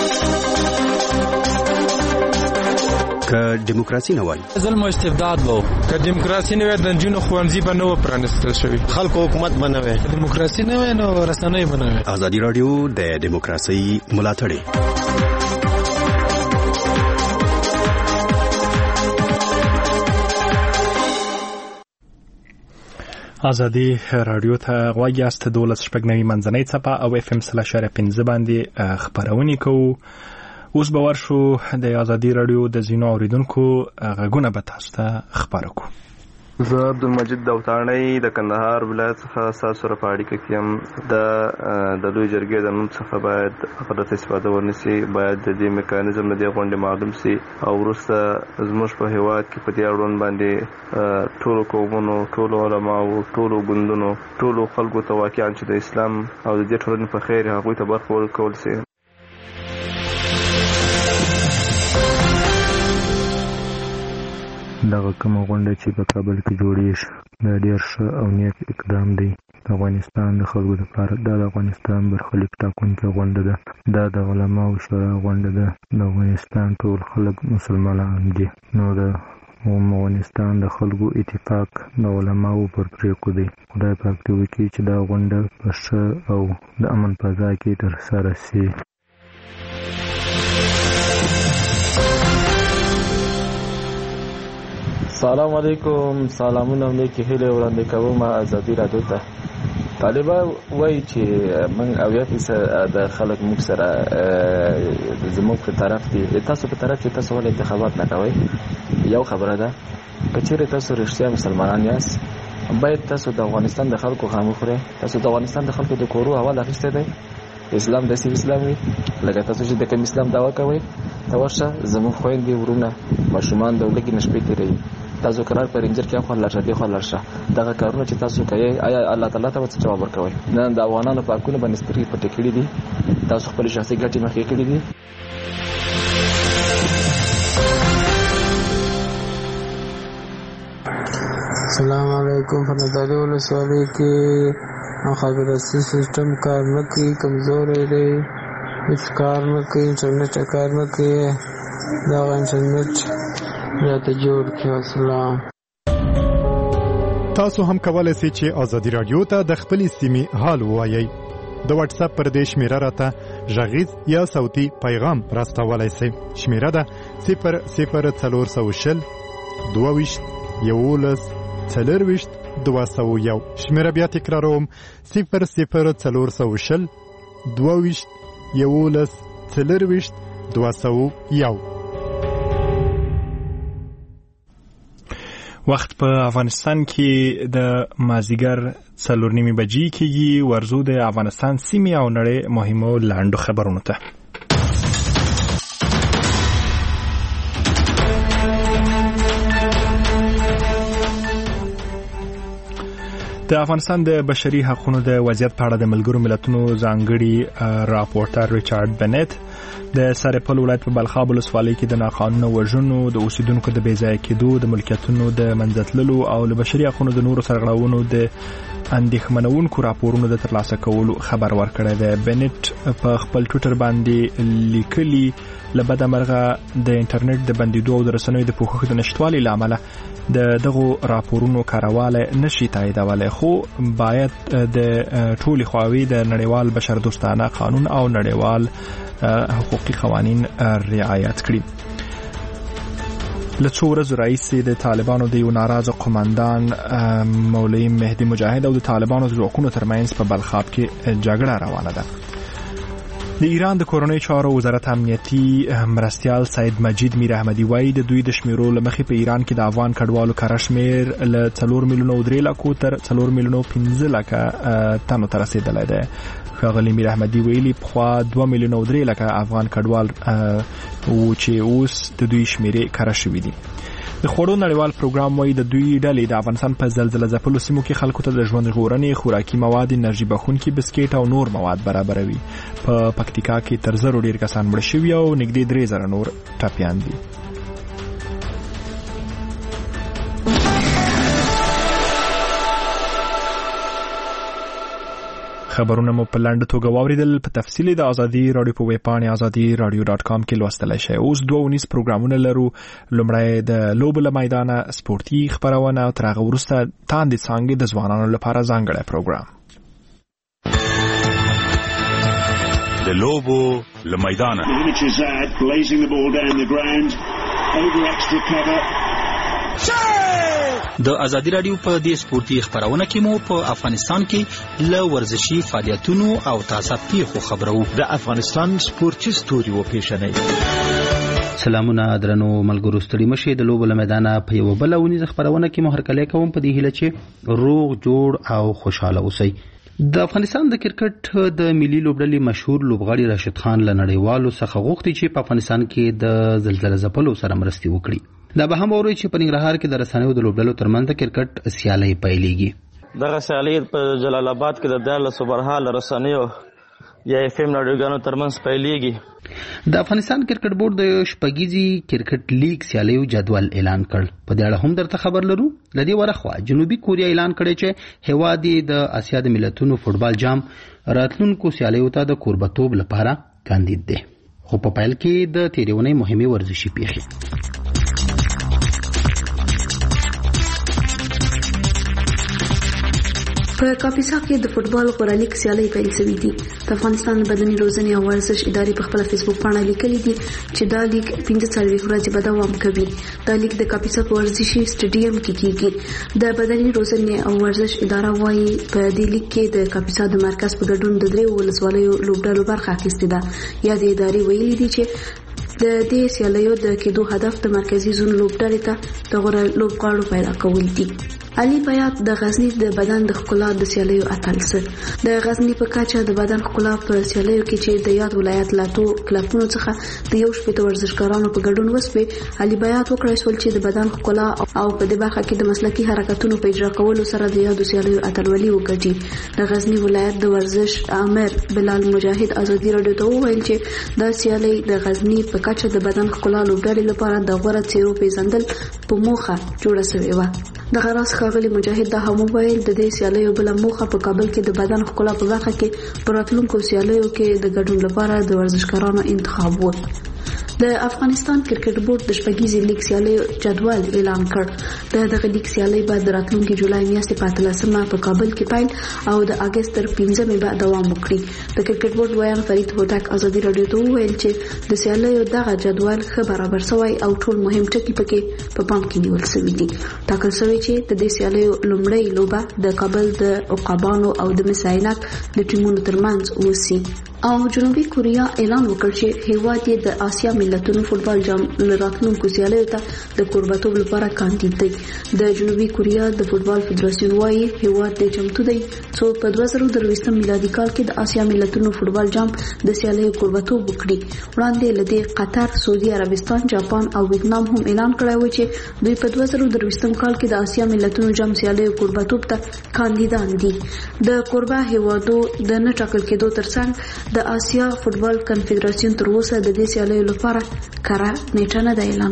که دیموکراسي نه وای ظلم او استبداد وو. که دیموکراسي نه وای د نجونو ښوونځي به نه و پرانیستل شوي. خلکو حکومت به نه وای. دیموکراسي نه وای نو رسنۍ به نه وای. ازادي راډیو د دیموکراسي ملاتړی. ازادي راډیو ته غواړي است دولس شپږ نوي منځنۍ څپه او اف ام سلا شر پنځه باندې خبرونه کوو. اوس به ورشو د ازادي راډیو د زینو اوریدونکو غږونه به تاسو ته خبرو کوو. زه عبدالمجید داوطاڼی د کندهار ولایت څخه ستاسو سره په اړیکه کې یم. د د لوی جرګې د نوم څخه باید غلط استفاده ونشي. باید د دې میکانیزم د دې غونډې معلوم سي او وروسته زموږ په هیواد کې په دې اړوند باندې ټولو قومونو ټولو علماو ټولو ګوندونو ټولو خلکو ته واقعا چې د اسلام او د دې ټولنې په خیر هغوی ته برخه ورکول سي. دغه کومه غونډه چې په کابل کې جوړیږي دا ډېر ښه او نیک اقدام دی. د افغانستان د خلکو لپاره دا د افغانستان برخلیک ټاکونکې غونډه ده. دا د علماو شورا غونډه ده. د افغانستان ټول خلک مسلمانان دي نو د افغانستان د خلکو اتفاق د علماو پر پرېکړو دی. خدای پاک دې وکړي چې دا غونډه په ښه او د امن فضا کې ترسره شي. سلام علیکم. سلامونه او نیکې هیلې وړاندې کوم ازادي راډیو ته. طالبان وایي چې موږ اویا فیصد د خلک موږ سره زموږ په طرف دي. تاسو په طرف چې تاسو ولې انتخابات نه کوئ؟ یو خبره ده که چیرې تاسو رښتیا مسلمانان یاست باید تاسو د افغانستان د خلکو غم وخورئ. تاسو د افغانستان د خلکو د کورو اول اخیستی دی. اسلام داسې اسلام وي لکه تاسو چې د کوم اسلام دعوا کوئ ته ورشه. زموږ خویندې ورونه ماشومان د ولږې نه شپې تېروي. تاسو قرار په رنجر کې خو الله شدي خو الله شه دغه کارونه چې تاسو کوي آیا الله تعالی ته څه جواب ورکوي؟ نن د افغانانو په حقونو باندې سترګې پټې کړې دي. تاسو خپل شخصي ګټې مخې کړې دي. السلام علیکم. په نادري ولسوالۍ کې مخابراتي سیستم کار نه کوي، کمزوری دی، هیڅ کار نه کوي، انټرنیټ کار نه کوي. دغه انټرنیټ راته جوړ کړي. السلام. تاسو هم کولای شئ چې ازادي رادیو ته د خپل سیمې حال ووایئ. د واتس اپ پر دې شمیره راته غږیز یا صوتي پیغام راستولای شئ. شمیره ده صفر صفر څلور سوه شل دوه ویشت یولس څلرویشت دوه سوه یو. شمېره بیا تکراروم: صفر صفر څلور سوه شل دوه ویشت یولس څلرویشت دوه سوه یو. وخت په افغانستان کې د مازیګر څلور نیمې بجې کېږي. ورزو د افغانستان سیمې او نړۍ مهمو لنډو خبرونو ته. د افغانستان د بشري حقوقو د وضعیت په اړه د ملګرو ملتونو ځانګړي راپورټر ریچارډ بنت د سرپل ولایت په بلخاب ولسوالۍ کې د ناقانونه وژنو، د اوسیدونکو د بېځایه کېدو، د ملکیتونو د منځتللو او د بشري حقوقو د نورو سرغړونو د اندېښمنونکو راپورونو د ترلاسه کولو خبر ورکړی دی. بنت په خپل ټویټر باندې لیکلي له بده مرغه د انټرنیټ د بندیدو او د رسنیو د پوښښ د نشتوالي له امله د دغو راپورونو کاروالی نشي تاییدولی، خو باید د ټولې خواوې د نړیوال بشردوستانه قانون او نړیوال حقوقي قوانین رعایت کړي. له څو ورځو راهیسې د طالبانو د یو ناراضه قومندان مولوي مهدي مجاهد او د طالبانو د ځواکونو ترمنځ په بلخاب کې جګړه روانه ده. د ایران د کورنۍ چارو وزارت امنیتي مرستیال سید مجید میر احمدي وایي د دوی د شمیرو له مخې په ایران کې د افغان کډوالو کره شمیر له څلور میلیونو او درې لکو تر څلور میلیونو پنځه لکه تنو ته رسېدلی دی. ښاغلي میر احمدي ویلي پخوا دوه میلیونه او درې لکه افغان کډوال و چې اوس د دوی شمیرې کره شوي دي. د خوړو نړیوال پروګرام وایي د دوی ډلې د افغانستان په زلزله ځپلو سیمو کې خلکو ته د ژوند ژغورنې، خوراکي مواد، انرژي بخونکي بسکیټ او نور مواد برابروي. په پکتیکا کې تر زرو ډیر کسان مړه شوي او نږدې درې زره نور ټپیان دي. خبرونه مو په لنډه توګه واوریدل. په تفصیل د ازادي رادیو په ویب پاڼې ازادي رادیو ډاټ کام کې لوستلی شئ. اوس دوه ونیز پروګرامونه لرو. لومړی د لوبو له میدانه سپورتي خبرونه او تر هغه وروسته تاندې څانګې د ځوانانو لپاره ځانګړی پروګرام. د لوبو له میدانه د ازادي رادیو په دې سپورتي خبرونه کې مو په افغانستان کې له ورزشي فعالیتونو او تازه پیښو خبرو. د افغانستان سپورتي ستوري و پیښنې. سلامونه درنو ملګرو، ستړي مشي. د لوبو له میدانه په یو بل ونیز خبرونه کې مو هرکلی کوم په دې هیله چې روغ جوړ او خوشاله اوسئ. د افغانستان د کرکټ د ملي لوبډلې مشهور لوبغاړي راشد خان له نړیوالو څخه غوښتي چې په افغانستان کې د زلزله ځپلو سره مرستې وکړي. دا به هم اوري چې په ننګرهار کې د رسنیو د لوبډلو ترمنځ د کرکټ سیالۍ پیلېږي. دغه سیالۍ په جلال آباد کې د دیارلسو برخه رسنیو یا اف ام رادیوګانو ترمنځ پیلېږي. د افغانستان کرکټ بورډ د شپږیزي کرکټ لیګ سیالیو جدول اعلان کړ. په دې اړه هم درته خبر لرو. لدی ورخوا جنوبي کوریا اعلان کړی چې هیواد د اسیا د ملتونو فوټبال جام راتلونکو سیالیو ته د کوربتوب لپاره کاندید دی. خو په پیل کې د تیرونې مهمه ورزشي پیښې. په کاپیسا کې د فوټبال غوړالیک سیالۍ پیل شوې دي. د افغانستان بدني روزنې او ورزش ادارې په خپل فیسبوک باندې لیکلي دي چې دا لیګ پنځه څلوېښت ورځې به دوام کوي. دا لیګ د کاپیسا په ورزشي سټیډیم کې کیږي. د بدني روزنې او ورزش اداره وايي په دې لیګ کې د کاپیسا د مرکز په ګډون د درې ولسوالیو لوبډلو برخه اخیستې ده. یا د ادارې ویلي دي چې د دې سیالیو د کېدو هدف د مرکزي زون لوبډلې ته د غوره لوبغاړو پیدا کول دي. علي بیات د غزنی د بدن د ښکلا د سیالیو اتل سره د غزنی په کاچا د بدن ښکلا په سیالیو کې چې د یاد ولایت لاتو کلبونو څخه د یو شپږ ورزشکارانو په ګډون وسوي. علي بیات وکړی سول چې د بدن ښکلا او په دې برخه کې د مسلکي حرکتونو په اجرا کولو سره د یاد سیالیو اتلولي وکړي. د غزنی ولایت د ورزش امر بلال مجاهد ازادي رادیو ته وویل چې دا سیالي د غزنی په کاچا د بدن ښکلا لوبډلې لپاره د غوره څیرو پیژندل په موخه جوړه شوې و. د غراس ښاغلي مجاهد دا هم وویل د دې سیالیو بله موخه په کابل کې د بدن ښکلا په برخه کې په راتلونکو سیالیو کې د ګډون لپاره د ورزشکارانو انتخاب و. د افغانستان کرکټ بورډ د شپږیزې لیګ سیالۍ جدول اعلان کړ. د دغه لیګ سیالۍ به د راتلونکي جولای میاشتې په اتلسمه په کابل کې پیل او د اگست تر پنځمې به دوام وکړي. د کرکټ بورډ ویان فرید هوتک ازادي راډیو ته وویل چې د سیالیو دغه جدول ښه برابر شوی او ټول مهم ټکي پکې په پام کې نیول شوي دي. ټاکل شوی چې د دې سیالیو لومړۍ لوبه د کابل د عقابانو او د مس عینک د ټیمونو ترمنځ وسی او جنوبي کوریا اعلان وکړ چې هیواد یې د آسیا ملتونو فوتبال جام لراتلونکو سیالیو ته د کوربتوب لپاره کاندید دی. د جنوبي کوریا د فوتبال فدراسیون وايي هیواد د چمتو دی څو په دوه زره درویشتم میلادي کال کې د آسیا ملتونو فوتبال جام د سیالیو کوربتوب وکړي. وړاندې لدی قطر، سعودي عربستان، جاپان او ویتنام هم اعلان کړی و چې دوی په دوه زره درویشتم کال کې د آسیا ملتونو جام سیالیو کوربتوب ته کاندیدان دي. د کوربه هیوادو د نه ټاکل کېدو ترڅنګ د آسیا فوتبال کنفدراسیون تر اوسه د دې سیالیو لپاره کره نیټه نه ده اعلان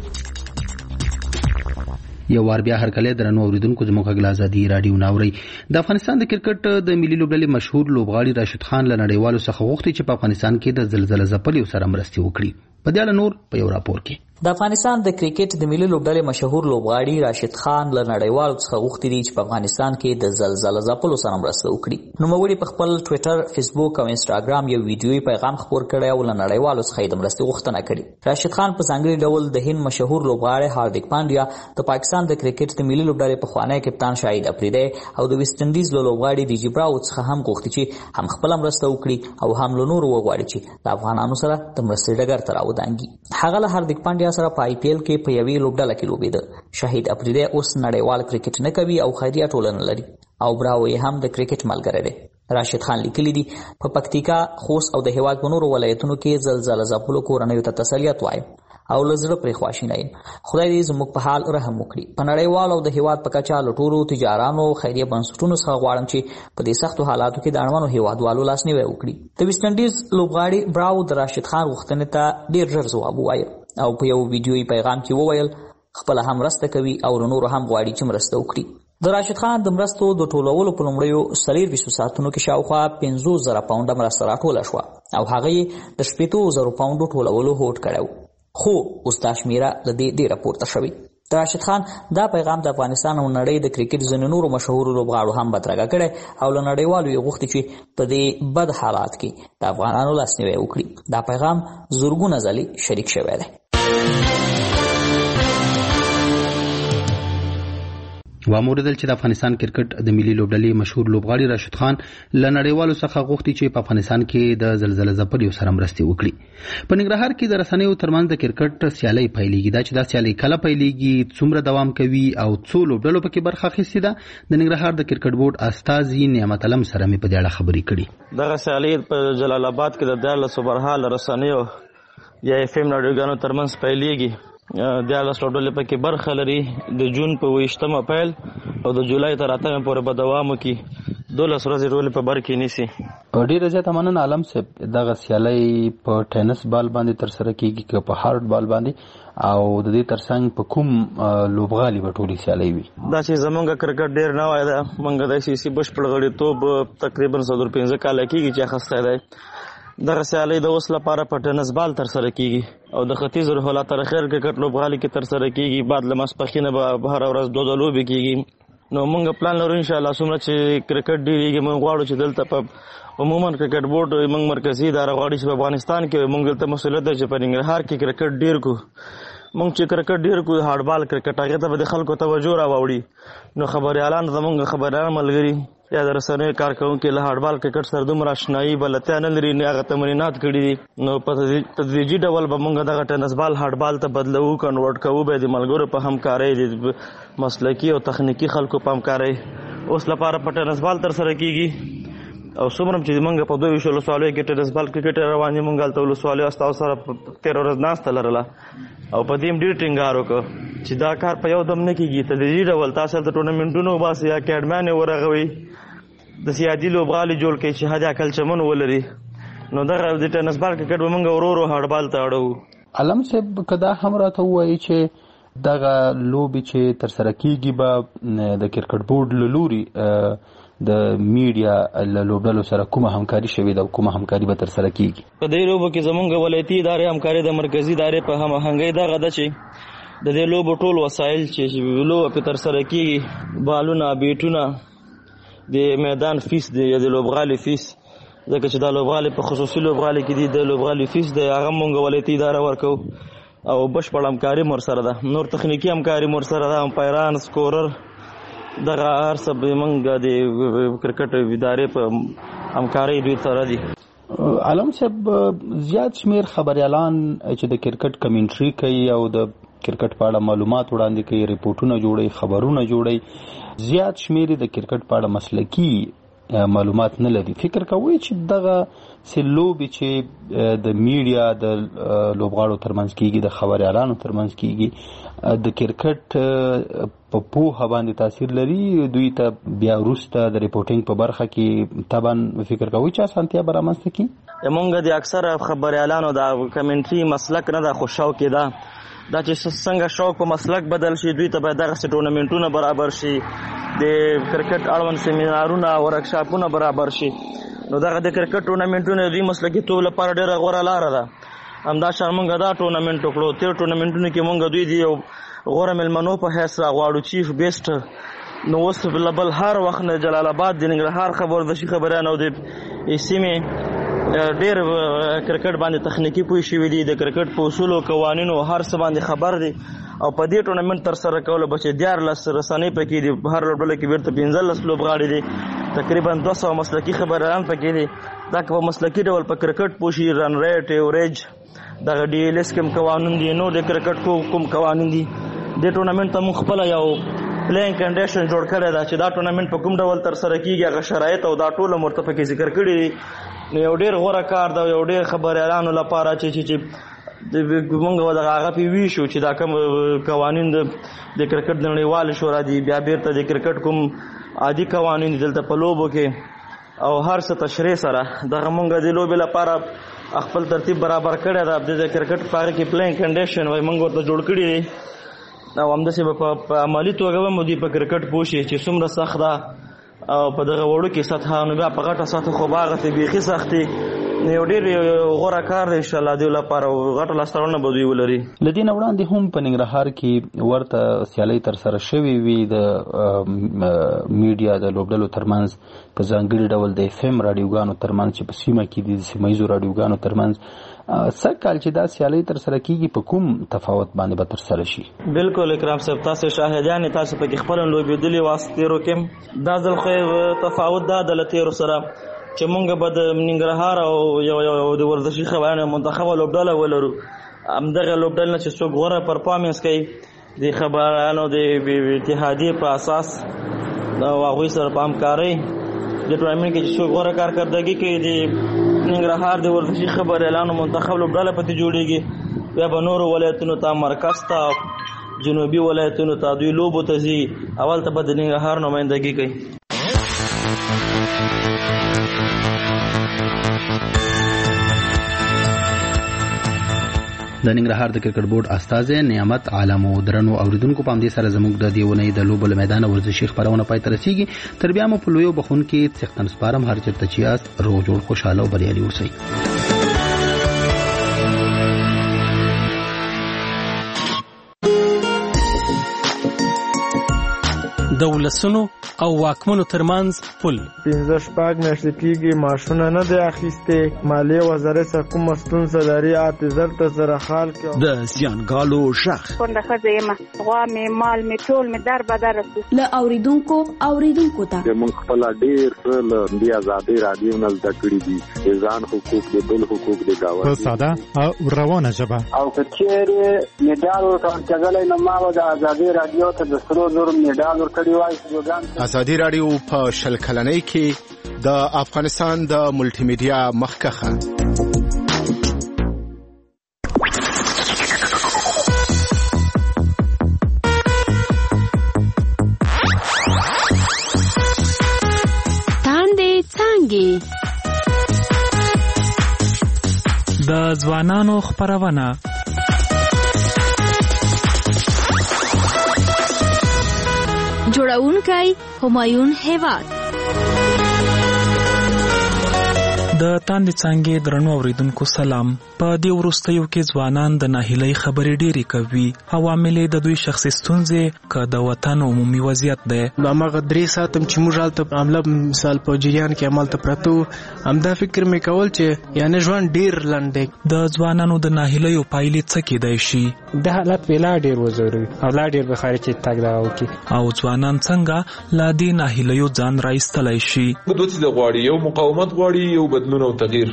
کړې. یو وار بیا هرکله درنو اوریدونکو زموږ غږ آزادي رادیو ناوري. د افغانستان د کرکټ د ملي لوبډلې مشهور لوبغاړي راشد خان له نړیوالو څخه غوښتي چې په افغانستان کې د زلزلې ځپلو سره مرستې وکړي. په دې اړه نور په یو راپور کې د افغانستان د کرکټ د ملي لوبډلې مشهور لوبغاړي راشد خان له نړیوالو څخه غوښتي دي چې په افغانستان کې د زلزلې ځپلو سره مرسته وکړي. نوموړي په خپل ټوئیټر، فیسبوک او انسټاګرام یو ویډیويي پیغام خپور کړی او له نړیوالو څخه د مرستې غوښتنه کړې. راشد خان په ځانګړي ډول د هند مشهور لوبغاړي هاردیک پانډیا، د پاکستان د کرکټ د ملي لوبډلې پخوانی کپتان شاهید افریدی او د ویسټ انډیز له لوبغاړي دیجی براو څخه هم غوښتي چې هم خپل مرسته وکړي او هم له نورو وغواړي چې د افغانانو سره د مرستې ډګر ته راودانګي. هغه له هاردیک پانډیا سره په آی پی ایل کې په یوې لوبډله کې لوبېده. شاهید افریدی اوس نړیوال کرکټ نه کوي او خیریه ټولنه لري او براو یې هم د کرکټ ملګری دی. راشد خان لیکلی دی په پکتیکا، خوست او د هیواد په نورو ولایتونو کې زلزلې ځپلو کورنیو ته تسلیت وایم او لزړه پرې خواشینی یم. خدای دې زموږ په حال رحم وکړي. په نړیوال او د هیواد په کچه له ټولو تجارانو خیریه بنسټونو څخه غواړم چې په دې سختو حالاتو کې د اړمنو هیوادوالو لاسنیوی وکړي. د ویسټ انډیز لوبغاړي براو د راشد خان غوښتنې ته ډیر ژر ځواب ووایه او په یو ویډیويي پیغام کې وویل خپل هم مرسته کوي او نور هم غواړي چې مرسته وکړي. د راشد خان د مرستو د ټولولو په لومړیو څلور ساعتونو کې شاوخوا پنځوس زره پاونډه مرسته راټوله شوه او هغه یې د شپېتو زرو پاونډو ټولولو هوډ کړی، خو اوس دا شمیره له دې ډېره پورته شوې. د راشد خان دا پیغام د افغانستان او نړۍ د کرکټ ځینو نورو مشهورو لوبغاړو هم بدرګه کړی او له نړیوالو یې غوښتي چې په دې بد حالات کې د افغانانو لاسنیوی وکړي. دا پیغام زرګونه ځلې شریک شوی دی. واموردل چې د افغانستان کرکټ د ملي لوبډلې مشهور لوبغاړي راشد خان له نړیوالو څخه غوښتي چې په افغانستان کې د زلزلې ځپلو سره مرستې وکړي. په ننګرهار کې د رسنیو ترمنځ د کرکټ سیالۍ پیلېږي. دا چې دا سیالۍ کله پیلېږي، څومره دوام کوي او څو لوبډلو پکې برخه اخیستې ده، د ننګرهار د کرکټ بورډ استازي نعمت علم سره مې په دې اړه خبرې کړې. دغه سیالۍ په جلال آباد کې د دیارلسو برخه رسنیو یا اف ام رادیوګانو ترمنځ پیلېږي. دیارلس لوبډلې پکې برخه لري. د جون په اوویشتمه پیل او د جولای تر اتمه پورې به دوام وکړي. دولس ورځې ټولې په بر کې نیسي. ډېره زیاته مننه عالم صاحب. دغه سیالۍ په ټینس بال باندې ترسره کیږي که په هارډ بال باندې او د دې ترڅنګ په کوم لوبغالي به ټولې سیالۍ وي؟ دا چې زمونږ کرکټ ډېر نوی ده، موږ د سی سی بشپړ غړیتوب تقریبا څلور پنځه کاله کېږي چې اخیستی دی. دغه سیالۍ د اوس لپاره په ټینس بال ترسره کیږي او د ختیځ روح الله تر خیر کرکټ لوبغالي کې ترسره کیږي. بعد له ماسپښینه به هره ورځ دوه دوه لوبې کیږي. نو موږ پلان لرو انشاءالله څومره چې کرکټ ډېرېږي موږ غواړو چې دلته په عموما کرکټ بورډ موږ مرکزي اداره غواړي چې په افغانستان کې موږ دلته مسؤلیت ده چې په ننګرهار کې کرکټ ډېر کو. موږ چې کرکټ ډېر کو هارډ بال کرکټ هغې ته به د خلکو توجه راوړي. نو خبریالان زموږ خبریالان ملګري یا د رسنیو کارکوونکي له هارډ بال کرکټ سره دومره اشنایي بلدتیا نه لري، هغه تمرینات کړي دي. نو په تدریجي ډول به موږ دغه ټینس بال هارډ بال ته بدلوو، کنورټ کوو به د ملګرو په همکارۍ، د مسلکي او تخنیکي خلکو په همکارۍ. اوس لپاره په ټینس بال ترسره کیږي او څومره چې موږ په دوه ویشت ولسوالیو کې ټینس بال کرکټ روان دي، موږ هلته ولسوالیو استازو سره تېره ورځ ناسته لرله او په دې هم ډېر ټینګار وکړ چې دا کار په یو دم نه کېږي. تدریجي ډول تاسو هلته ټورنمنټونه وباسئ یا اکیډمیان یې ورغوئ، د سیادي لوبغالي جوړ کړئ چې حد اقل چمن ولري. نو دغه د ټینس بال کرکټ به موږ ورو ورو هارډ بال ته اړوو. علم صاحب که دا هم راته ووایي چې دغه لوبې چې ترسره کېږي به د کرکټ بورډ له لوري د میډیا له لوبډلو سره کومه همکاري شوې ده او کومه همکاري به تر سره کیږي؟ په دې لوبو کې زمونږ ولایتي ادارې همکاري د مرکزي ادارې په هماهنګۍ دغه ده چې د دې لوبو ټول وسایل چې لوبه په تر سره کیږي، بالونه، بیټونه، د میدان فیس دی یا د لوبغالي فیس، ځکه چې دا لوبغالي په خصوصي لوبغالي کې دي، د لوبغالي فیس دی هغه مونږ ولایتي اداره ورکو او بشپړ همکاري مور سره ده. نور تخنیکی همکاري مور سره ده، امپایران، سکورر، دغه هر څه به مونږ د کرکټ ادارې په همکاري دوی سره دي. عالم صاحب، زیات شمیر خبريالان چې د کرکټ کمنټري کوي او د کرکټ په اړه معلومات وړاندې کوي، ریپورتونه جوړي، خبرونه جوړي، زیات شمیر د کرکټ په اړه مسلکی معلومات نه لري. فکر کوي چې دغه سلوبي چې د میډیا د لوبغاړو ترمنځ کیږي، د خبريالانو ترمنځ کیږي، د کرکټ په پوهه باندې تاثیر لري؟ دوی ته بیا وروسته د ریپورټینګ په برخه کې طبعا فکر کوي چې اسانتیا برامنځته کی؟ موږ د اکثره خبريالانو د کمنټري مسلک نه د خوشاو کې ده دا چې څنګه شوق په مسلک بدل شي، دوی ته باید دغه ټورنمنټونه برابر شي، د کرکټ اړوند سیمینارونه او ورکشاپونه برابر شي. نو دغه د کرکټ ټورنمنټونه دوی مسلکي توب لپاره ډېره غوره لاره ده. همدا شان موږ دا ټورنمنټ وکړو. تیر ټورنمنټونو کې موږ دوی دی یو غوره ملمنو په حیث غواړو، چیف بیسټ. نو اوس بل هر وخت نه جلال آباد د ننګرهار خبر د شي خبرانه او د سیمې ډېر کرکټ باندې تخنیکی پوه شوي دي، د کرکټ په اصولو، قوانینو، هر څه باندې خبر دي او په دې ټورنمنټ تر سره کولو به چې دیارلس رسنۍ پکې دي، هر لوبډله کې بیرته پنځلس لوبغاړي دي، تقریبا دوه سوه مسلکي خبریالان پکې دي. دا که په مسلکي ډول په کرکټ پوه شي، رن ریټ، ایوریج، دغه ډي ایل ایس کوم قوانین دي، نو د کرکټ کوم قوانین دي، دې ټورنمنټ ته موږ خپله یو پلینګ کنډیشن جوړ کړی ده چې دا ټورنمنټ په کوم ډول تر سره کیږي، هغه شرایط او دا ټول مرته پکې ذکر کړي دي. نو یو ډېر غوره کار ده، یو ډېر خبریالانو لپاره چې چې موږ دغه هغه پې وي شو چې دا کوم قوانین د کرکټ د نړیوالې شورا دي، بیا بیرته د کرکټ کوم عادي قوانین دي دلته په لوبو کې او هر څه تشریح سره دغه موږ د لوبې لپاره خپل ترتیب برابر کړی ده. د کرکټ په هغه کې پلینګ کنډیشن وایي موږ ورته جوړ کړي دي او همداسې به په عملي توګه به مو دوی په کرکټ پوه شي چې څومره سخت ده او په دغه وړوکې سطحه، نو بیا په غټه سطحه خو به هغسې بیخي سخت دي. یو ډېر غوره کار دی انشاءالله دوی لپاره، غټه لاسته راوړنه به دوی ولري. له دې نه وړاندې هم په ننګرهار کې ورته سیالۍ تر سره شوې وي د میډیا د لوبډلو ترمنځ، په ځانګړي ډول د اف ام راډیوګانو ترمنځ چې په سیمه کې دي، د سیمه ییزو راډیوګانو ترمنځ. سږ کال چې دا سیالۍ تر سره کیږي په کوم تفاوت باندې به تر سره شي؟ بالکل اکرام صاحب، تاسو شاهدان تاسو پکې خپل لوبېدلي واسه تیرو کې دا ځل خو تفاوت دا د تیرو سره چې مونږ به د ننګرهار او یو یو د ورزشي خبرانو منتخب لوبډله ولرو. همدغه لوبډله نه چې څوک غوره پرفارمنس کوي د خبرانو د اتحادیې په اساس او هغوی سره په همکارۍ د ټورنمنټ کې چې څوک غوره کارکردګي کوي د ننګرهار د ورزشي خبریالانو منتخب لوبډله پکې جوړیږي. بیا به نورو ولایتونو ته، مرکز ته، جنوبي ولایتونو ته دوی لوبو ته ځي، اول ته به د ننګرهار نمایندګي کوي. د ننګرهار د کرکټ بورډ استازي نعمت عالم او درنو اوریدونکو په همدې سره زموږ د دیونې د لوبو له میدان ورزشي خبرونه پای ته رسیږي. تر بیا مو په لویو بخون کې څښتن سپارم، هر چېرته چې یاست روغ جوړ خوشاله او بریالي اوسئ. د ولسونو او واکمنو ترمنځ پل پنځه شپږ میاشتې کېږي معاشونه نه دی اخیستې، مالیې وزارت څخه کومه ستونزه لري، اته زر ته زره خال کې د زیانګالو شخ کونډه ښځه یم، غوا مې مال مې ټول مې در بدر رسي. له اوریدونکو اوریدونکو ته موږ خپل ډېر څه له دې ازادۍ راډیو نه زده کړي دي، د ځان حقوق، د بل حقوق، د ګاونډي په ساده او روانه ژبه. او که چېرې مډال ورکول کېدلی نو ما به د ازادۍ راډیو ته د سرو زرو مډال ورکړی وای. ازادي راډیو په شل کلنۍ کې د افغانستان د ملټي میډیا مخکخه تاندې څانګې د ځوانانو خبرونه جوړونکی همایون هیواد د تاندې څانګې درنو اوریدونکو سلام. په دې وروستیو کې ځوانان د ناهیلۍ خبرې ډېرې کوي. عوامل د دوی شخصي ستونزې که د وطن عمومي وضعیت دی. هماغه درې ساعت چې موږ هلته عمله مثال په جریان کې همالته پراته وو، همدا فکر مې کول چې یعنې ژوند ډېر لنډ دی. د ځوانانو د ناهیلیو پایلې څه کیدای شي؟ د حالت به لا ډېر وزوروي او لا ډېر به خارج چې تګ دغه وکړي. او ځوانان څنګه له دې ناهیلیو ځان راایستلی شي؟ دوی څه غواړي؟ یو مقاومت غواړي، یو بدلون او تغییر.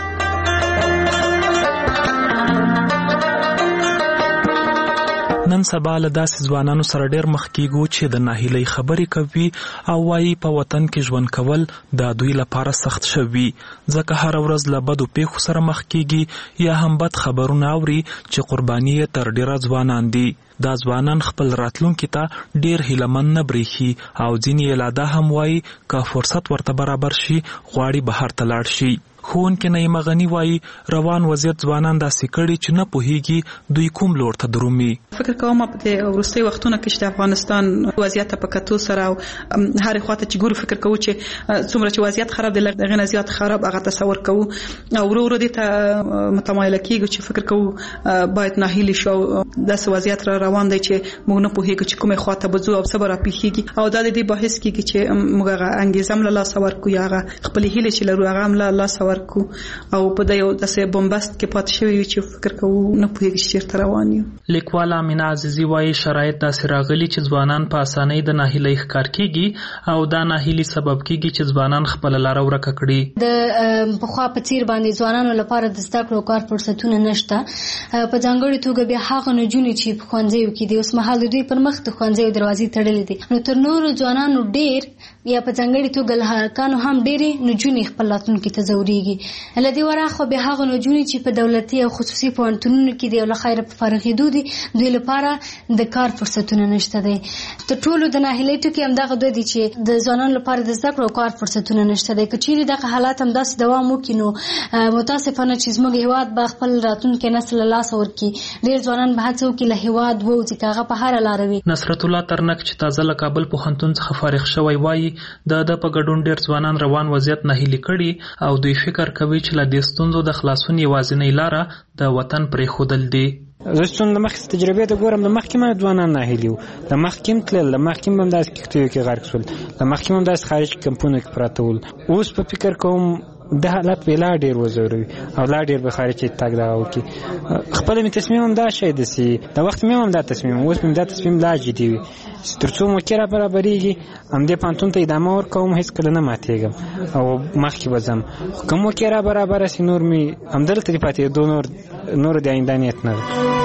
نن سبا له داسې ځوانانو سره ډېر مخ کیږو چې د ناهیلۍ خبرې کوي او وایي په وطن کې ژوند کول د دوی لپاره سخت شوي، ځکه هره ورځ له بدو پیښو سره مخ کیږي یا هم بد خبرونه اوري چې قرباني یې تر ډېره ځوانان دي. دا ځوانان خپل راتلونکي ته ډېر هیلهمند نه برېښي او ځینې یې لا دا هم وایي که فرصت ورته برابر شي غواړي بهر ته لاړ شي. ښوونکې نعیمه غني وایي روان وضعیت ځوانان داسې کړي چې نه پوهیږي دوی کوم لور ته درومي. فکر کوم په دې وروستي وختونو کې چې د افغانستان وضعیت په کتو سره او هر خواته چې ګورو فکر کوو چې څومره چې وضعیت خراب دی لږ نه زیات خراب هغه تصور کوو او ورو ورو دې ته متمایل کیږو چې فکر کوو باید ناهیلي شو. داسې وضعیت را روان دی چې موږ نه پوهیږو چې کومه خواته بځو او څه به راپېښیږي او دا د دې بحث کیږي چې موږ هغه انګیزه هم له لاسه ورکړو یا هغه خپلې هیلې چې لرو هغه هم له لاسه ورکړو او په دې یو داسې بمبست کې پاتې شوي وي چې فکر کوو نه پوهیږي چې چېرته روان یو. لیکواله امینه عزیزي وایي شرایط داسې راغلي چې ځوانان په اسانۍ د ناهیلۍ ښکار کیږي او دا ناهیلي سبب کیږي چې ځوانان خپله لاره ورکه کړي. د پخوا په څیر باندې ځوانانو لپاره د زده کړو کار فرصتونه نشته. په ځانګړې توګه بیا هغه نجونې چې په ښوونځیو کې دي اوس مهال د دوی پر مخ د ښوونځیو دروازې تړلې دي، نو تر نورو ځوانانو ډېر یا په ځانګړې توګه له هلکانو هم ډېرې نجونې خپل راتلونکي ته ځورېږي. له دې وراخوا بیا هغه نجونې چې په دولتي او خصوصي پوهنتونونو کې دي او له خیره په فارغېدو دي دوی لپاره د کار فرصتونه نشته دی. تر ټولو د ناهیلۍ ټکي همدغه دوی دي چې د ځوانانو لپاره د زده کړو کار فرصتونه نشته دی. که چیرې دغه حالات همداسې دوام وکړي نو متاسفانه چې زموږ هېواد به خپل راتلونکی نسل له لاسه ورکړي. ډېر ځوانان به هڅه وکړي له هېواد ووځي که هغه په هره لاره وي. نصرت الله ترنک چې تازه له کابل پوهنتون څخه فارغ شوی وایي د ده په ګډون ډېر ځوانان روان وضعیت ناهیلي کړي او دوی فکر کوي چې له دې ستونزو د خلاصون یوازینۍ لاره د وطن پرېښودل دي. زه چې د مخکې تجربې ته ګورم د مخکې هم ځوانان ناهیلي وو، د مخکې هم تلل، د مخکې هم همداسې کښتیو کې غرق شول، د مخکې هم همداسې خارج کمپونو کې پراته ول. اوس په فکر کوم د حالت به لا ډېر وزوروي او لا ډېر به خارج چې تګ دغه وکړي. خپله مې تصمیم هم دا شی داسې د وخت مې هم دا تصمیم اوس مې دا تصمیم لا جدي وي تر څو موقع را برابرېږي همدې پوهنتون ته ادامه ورکوم، هېڅکله نه ماتېږم او مخکې به ځم. خو که موقع را برابره سي نور مې همدلته دې پاتېدو نور نور د آینده نیت نه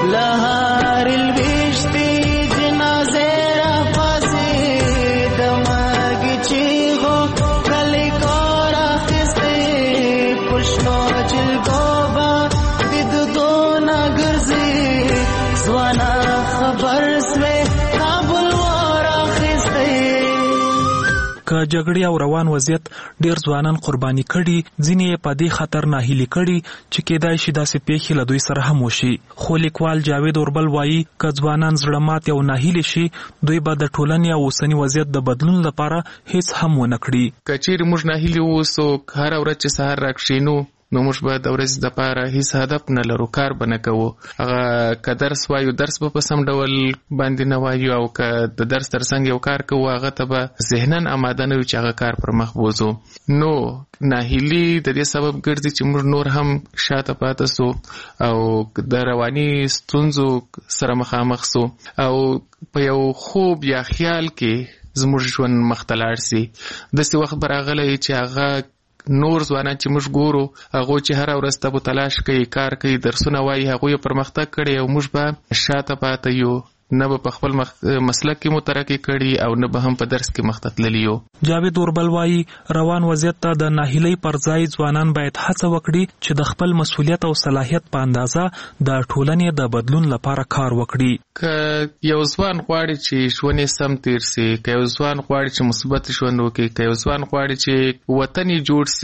که جګړې او روان وضعیت ډېر ځوانان قرباني کړي، ځینې یې په دې خطر ناهیلي کړي چې کېدای شي داسې پیښې له دوی سره هم وشي. خو لیکوال جاوید اوربل وایي که ځوانان زړه مات او ناهیلي شي دوی به د ټولنې او اوسني وضعیت د بدلون لپاره هیڅ هم ونه کړي. که چیرې موږ ناهیلي اوسو، هره ورځ چې سهار راکښېنو نو موږ به د ورځې دپاره هیڅ هدف نه لرو، کار به نه کوو. هغه که درس وایو درس به په سم ډول باندې نه وایو او که د درس تر څنګ یو کار کوو هغه ته به ذهناً اماده نه وي چې هغه کار پر مخ بوځو. نو ناهیلي د دې سبب ګرځي چې موږ نور هم شاته پاته سو او د رواني ستونزو سره مخامخ سو او په یو خوب یا خیال کې زموږ ژوند مخ ته لاړ سي. داسې وخت به راغلی چې هغه نور ځوانان چې موږ ګورو هغوی چې هره ورځ تبو تلاش کوي، کار کوي، درسونه وایي، هغوی پرمختګ کړی او موږ به شاته پاته یو، نه به په خپل مسلک کې مو ترقي کړي او نه به هم په درس کې مخ ته تللي یو. جاوید اوربل وایي روان وضعیت ته د ناهیلۍ پر ځای ځوانان باید هڅه وکړي چې د خپل مسؤلیت او صلاحیت په اندازه د ټولنې د بدلون لپاره کار وکړي. که یو ځوان غواړي چې ژوند یې سم تیر سي، که یو ځوان غواړي چې مثبت ژوند وکړي، که یو ځوان غواړي چې وطن یې جوړ سي،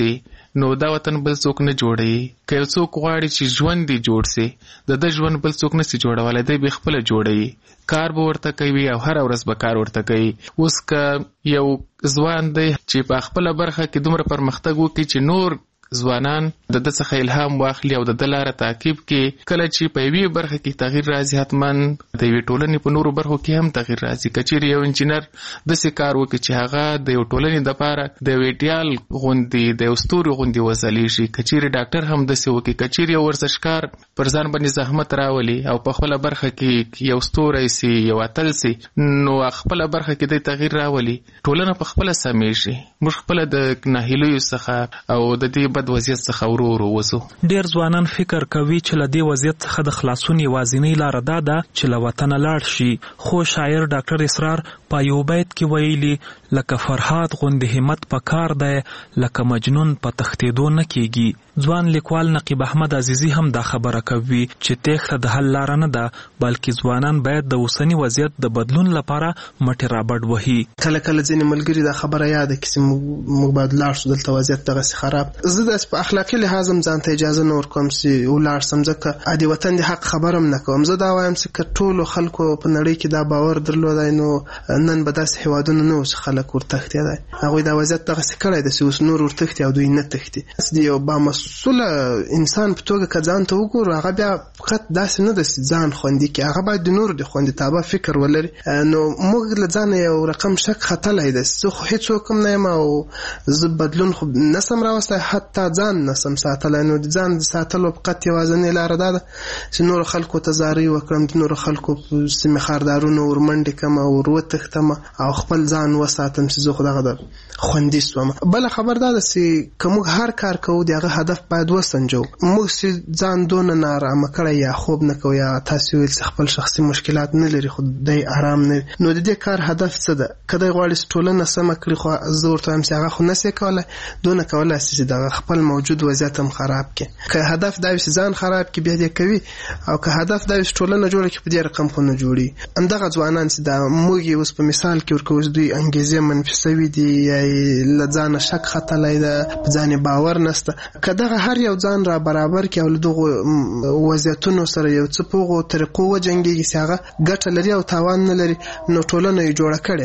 نو دا وطن بل څوک نه جوړي. که یو څوک غواړي چې ژوند دی جوړ سي د د ژوند بل څوک نسي جوړولای، دی به خپل جوړي. کار به ورته کوي او هر ورځ به کار ورته کوي. اوس که یو ځوان دی چې په خپل برخه کې دومره پرمختګ وکړي چې نور ځوانان د د څخه الهام واخلي او د د لاره تعقیب کې، کله چې په یوې برخه کې تغییر راځي حتما د یوې ټولنې په نورو برخو کې هم تغییر راځي. که چیرې یو انجینر داسې کار وکړي چې هغه د یو ټولنې دپاره د یو ایډیال غوندې د یو ستوري غوندې وځلیږي، که چیرې ډاکټر هم داسې وکړي، که چیرې یو ورزشکار پر ځان باندې زحمت راولي او په خپله برخه کې یو ستوری سي، یو اتل سي، نو خپله برخه کې د تغییر راولي، ټولنه په خپله سمیږي. موږ خپله د ناهیلیو څخه او د دې بد وضعیت څخه ورو ورو وځو. ډیر ځوانان فکر کوي چې له دې وضعیت څخه د خلاصون یوازینۍ لاره دا ده چې له وطنه لاړ شي. خو شاعر ډاکټر اسرار په یو بیت کې ویلي، لکه فرهاد غوندې همت په کار دی، لکه مجنون په تښتېدو نه کېږي. ځوان لیکوال نقیب احمد عزیزي هم دا خبره کوي چې تېښته د حل لاره نه ده، بلکې ځوانان باید د اوسني وضعیت د بدلون لپاره مټې رابډ وهي. کله کله ځینې ملګري دا خبره یاده کړي چې موږ باید لاړ شو، دلته وضعیت دغسې خراب. زه داسې په اخلاقي لحاظ هم ځان ته اجازه نه ورکوم چې ولاړ شم، ځکه عادي وطن د حق خبره هم نه کوم. زه دا وایم چې که ټولو خلکو په نړۍ کې دا باور درلودی نو نن به داسې هېوادونه نه و چې خلک ورتښتېدی. هغوی دا وضعیت دغسې کړی دی چې اوس نور ورتښتي او دوی نه تښتي. د یو بامسؤله انسان په توګه که ځان ته وګورو، هغه بیا فقط داسې نه ده چې ځان خوندي کړي، هغه باید د نورو د خوندیتابه فکر ولري. نو موږ له ځانه یو رقم شک ختلی دی. زه خو هېڅوک هم نه یم او زه بدلون خو نسم راوستی، حتی ځان نسم ساتلی. نو د ځان د ساتلو فقط یوازینۍ لاره دا ده چې نورو خلکو ته زارۍ وکړم، د نورو خلکو په سیمې خاردارونو ورمنډې کړم او ور وتښتم او خپل ځان وساتم چې زه خو دغه د خوندي شوم. بله خبر دا ده چې که موږ هر کار کوو د هغه هدف باید وسنجو. موږ چې ځان دونه نارامه کړی یا خوب نه کوو یا تاسې ویل چې خپل شخصي مشکلات نه لري خو دی آرام نه لري، نو د دې کار هدف څه ده؟ که دی غواړي چې ټولنه سمه کړي، خو زه ورته وایم چې هغه خو نسي کولی، دونه کولی شي چې دغه خپل موجود وضعیت هم خراب کړي. که هدف دا وي چې ځان خراب کړي بیا دې کوي، او که هدف دا وي چې ټولنه جوړه کړي په دې رقم خو نه جوړي. همدغه ځوانان چې دا موږ یې اوس په مثال کې ورکوو چې دوی انګیزې منفي سوي دي یا له ځانه شک ختلی ده، په ځان باور نشته، که دغه هر یو ځان را برابر کړي او له دغو وضعیتونو سره یو څه په هغو طریقو وجنګېږي چې هغه ګټه لري او تاوان نه لري، نو ټولنه یې جوړه کړې.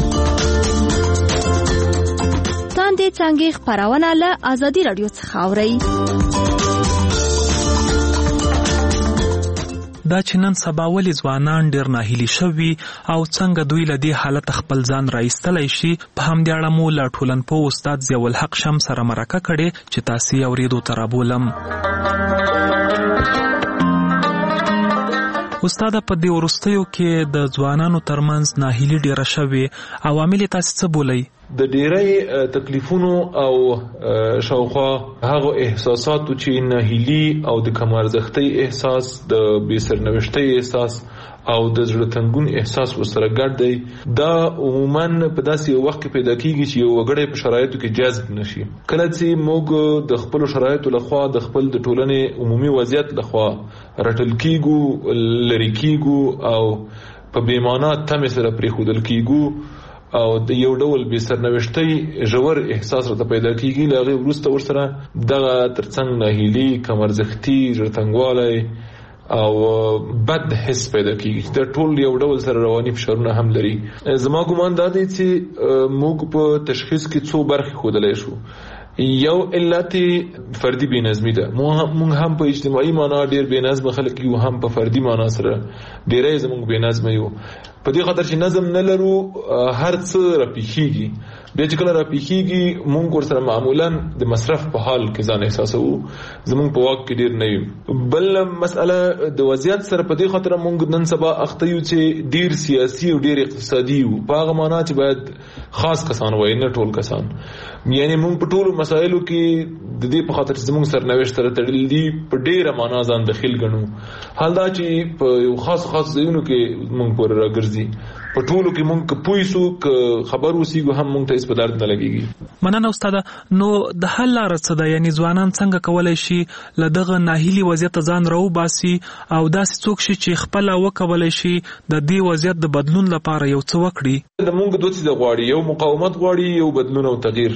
تاندې څانګې خپرونه له ازادي راډیو څخه اورئ. دا چې نن سبا ولې ځوانان ډېر ناهیلي شوي او څنګه دوی له دې حالته خپل ځان راایستلی شي، په همدې اړه مو له ټولنپوه استاد ضیاءالحق شمس سره مرکه کړې چې تاسې یې اورېدو ته رابولم. استاده، په دې وروستیو کې د ځوانانو ترمنځ ناهیلي ډېره شوې، عوامل یې تاسې څه بولئ؟ د ډیری تکلیفونو او شاوخوا هغه احساساتو چې ناهیلي او د کم ارزښتۍ احساس، د بې سرنوشتۍ احساس او د زړه تنګون احساس ورسره ګډ دی، دا عموما په داسې یو وخت کې پیدا کیږي چې یو وګړی په شرایطو کې جذب نشي. کله چې موږ د خپلو شرایطو لخوا د خپل د ټولنې عمومي وضعیت لخوا رټل کیږو، لرې کیږو او په بې معنا تمې سره پرېښودل کیږو او د یو ډول بې سرنوشتۍ ژور احساس راته پیدا کیږي، له هغې وروسته ورسره دغه ترڅنګ ناهیلي، کم ارزښتي، زړه تنګوالی او بد حس پیدا کیږي. دا ټول یو ډول سره رواني فشارونه هم لري. زما ګمان دا دی چې موږ په تشخیص کې څو برخې ښودلی شو. یو علت فردي بې نظمي ده. موږ هم په اجتماعي معنا ډېر بې نظمه خلک یو، هم په فردي معنا سره ډېری زموږ بې نظمه یو. په دې خاطر چې نظم نه لرو، هر څه راپېښېږي. بیا چې کله راپېښېږي موږ ورسره معمولا د مصرف په حال کې ځان احساسوو، زموږ په واک کې ډېر نه یو. بل مسئله د وضعیت سره په دې خاطر موږ نن سبا اخته یو چې ډېر سیاسي او ډېر اقتصادي یو، په هغه معنا چې باید خاص کسان وایي، نه ټول کسان. یعنی موږ په ټولو مسایلو کې د دې په خاطر چې زموږ سرنوشت سره تړلي دي په ډېره معنا ځان دخیل ګڼو. حال دا چې په یو خاص خاص ځایونو کې موږ پورې راګرځي، په ټولو کې موږ که پوه سو که خبر وسیږو هم موږ ته هېڅ په درد نه لګېږي. مننه استاده. نو د حل لاره څه ده؟ یعنې ځوانان څنګه کولی شي له دغه ناهیلي وضعیته ځان راوباسي او داسې څوک شي چې خپله وکولی شي د دې وضعیت د بدلون لپاره یو څه وکړي؟ د موږ دوه څیزه غواړي، یو مقاومت غواړي، یو بدلون او تغییر.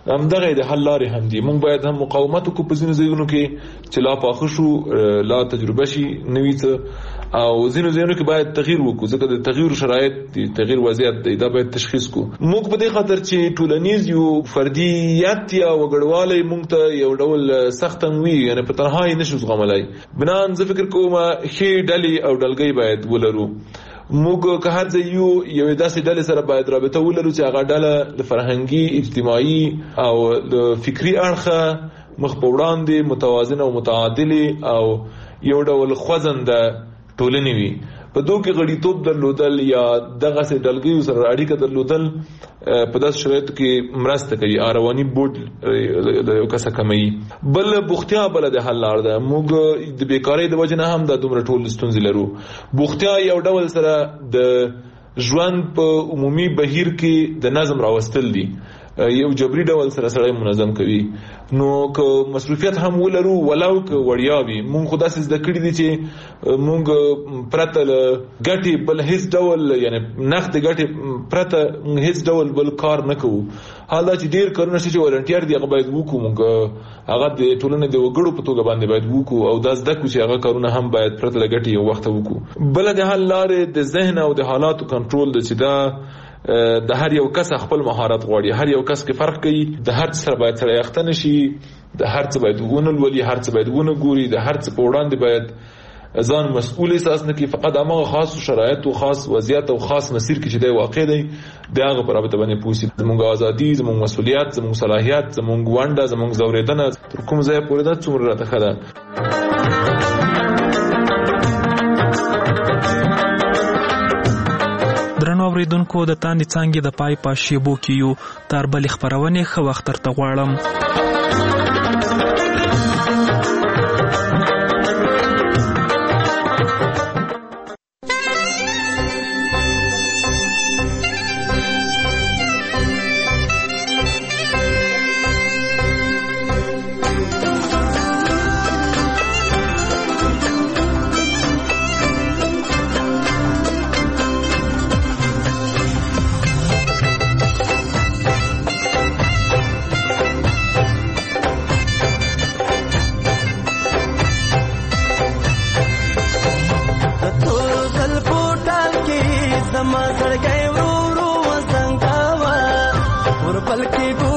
همدغه د حل لارې هم دي. موږ باید هم مقاومت وکړو په ځینو ځایونو کې چې لا پاخه شو، لا تجربه شي نوي څه، او ځینو ځایونو کې باید تغییر وکړو ځکه د تغییر شرایط دي، تغییر وضعیت دی، دا باید تشخیص کړو. موږ په دې خاطر چې ټولنیز یو فردیت یا وګړوالی موږ ته یو ډول سخت وي، یعنی په تنهایی نشو زغملای. بنان زه فکر کوم ښې ډلې او ډلګۍ باید ولرو. موږ که هر ځای یو یو داسې ډلې سره باید رابطه ولرو چې هغه ډله د فرهنګي، اجتماعي او د فکري اړخه مخ په وړاندې متوازنه او متعادلې او یو ډول خوځنده ټولنې وي. په دوی کې غړیتوب درلودل یا دغسې ډلګیو سره اړیکه درلودل په داسې شرایطو کې مرسته کوي، رواني بوج د یو کسه کموي. بل بوختیا بله د حل لار ده. موږ د بیکارۍ د وجې نه هم دا دومره ټول ستونزې لرو. بوختیا یو ډول سره د ژوند په عمومي بهیر کې د نظم راوستل دي، یو جبري ډول سره سړی منظم کوي. نو که مصروفیت هم ولرو ولو که وړیا وي، مونږ خو داسې زده کړي دي چې مونږ پرته له ګټې بل هیڅ ډول، یعنی نقد ګټې پرته هیڅ ډول بل کار نه کوو. حال دا چې ډېر کارونه شته چې والنټیر دي هغه باید وکړو، مونږ هغه د ټولنې د وګړو په توګه باندې باید وکړو او دا زده کړو چې هغه کارونه هم باید پرته له ګټې یو وخت وکړو. بله د حل لارې د ذهن او د حالاتو کنټرول ده چې دا د هر یو کس خپل مهارت غواړي. هر یو کس کې فرق کوي، د هر څه سره باید سره یختن شي، د هر څه باید ونه لولي، هر څه باید ونه ګوري، د هر څه په وړاندې باید ځان مسؤل احساس نه کړي. فقط هغه خاص شرایط او خاص وضعیت او خاص مسیر کې چې دی واقع دی د هغه په رابطه باندې پوه شي. زموږ ازادي، زموږ مسؤلیت، زموږ صلاحیت، زموږ ونډه، زموږ ځورېدنه تر کوم ځایه پورې ده څومره راته ښه ده. درنو اوریدونکو، د تاندې څانګې د پای په شیبو کې یو تر بلې خپرونې ښه وخت درته غواړم. زما زړګی ورو ورو وزنګاوه ور بلکې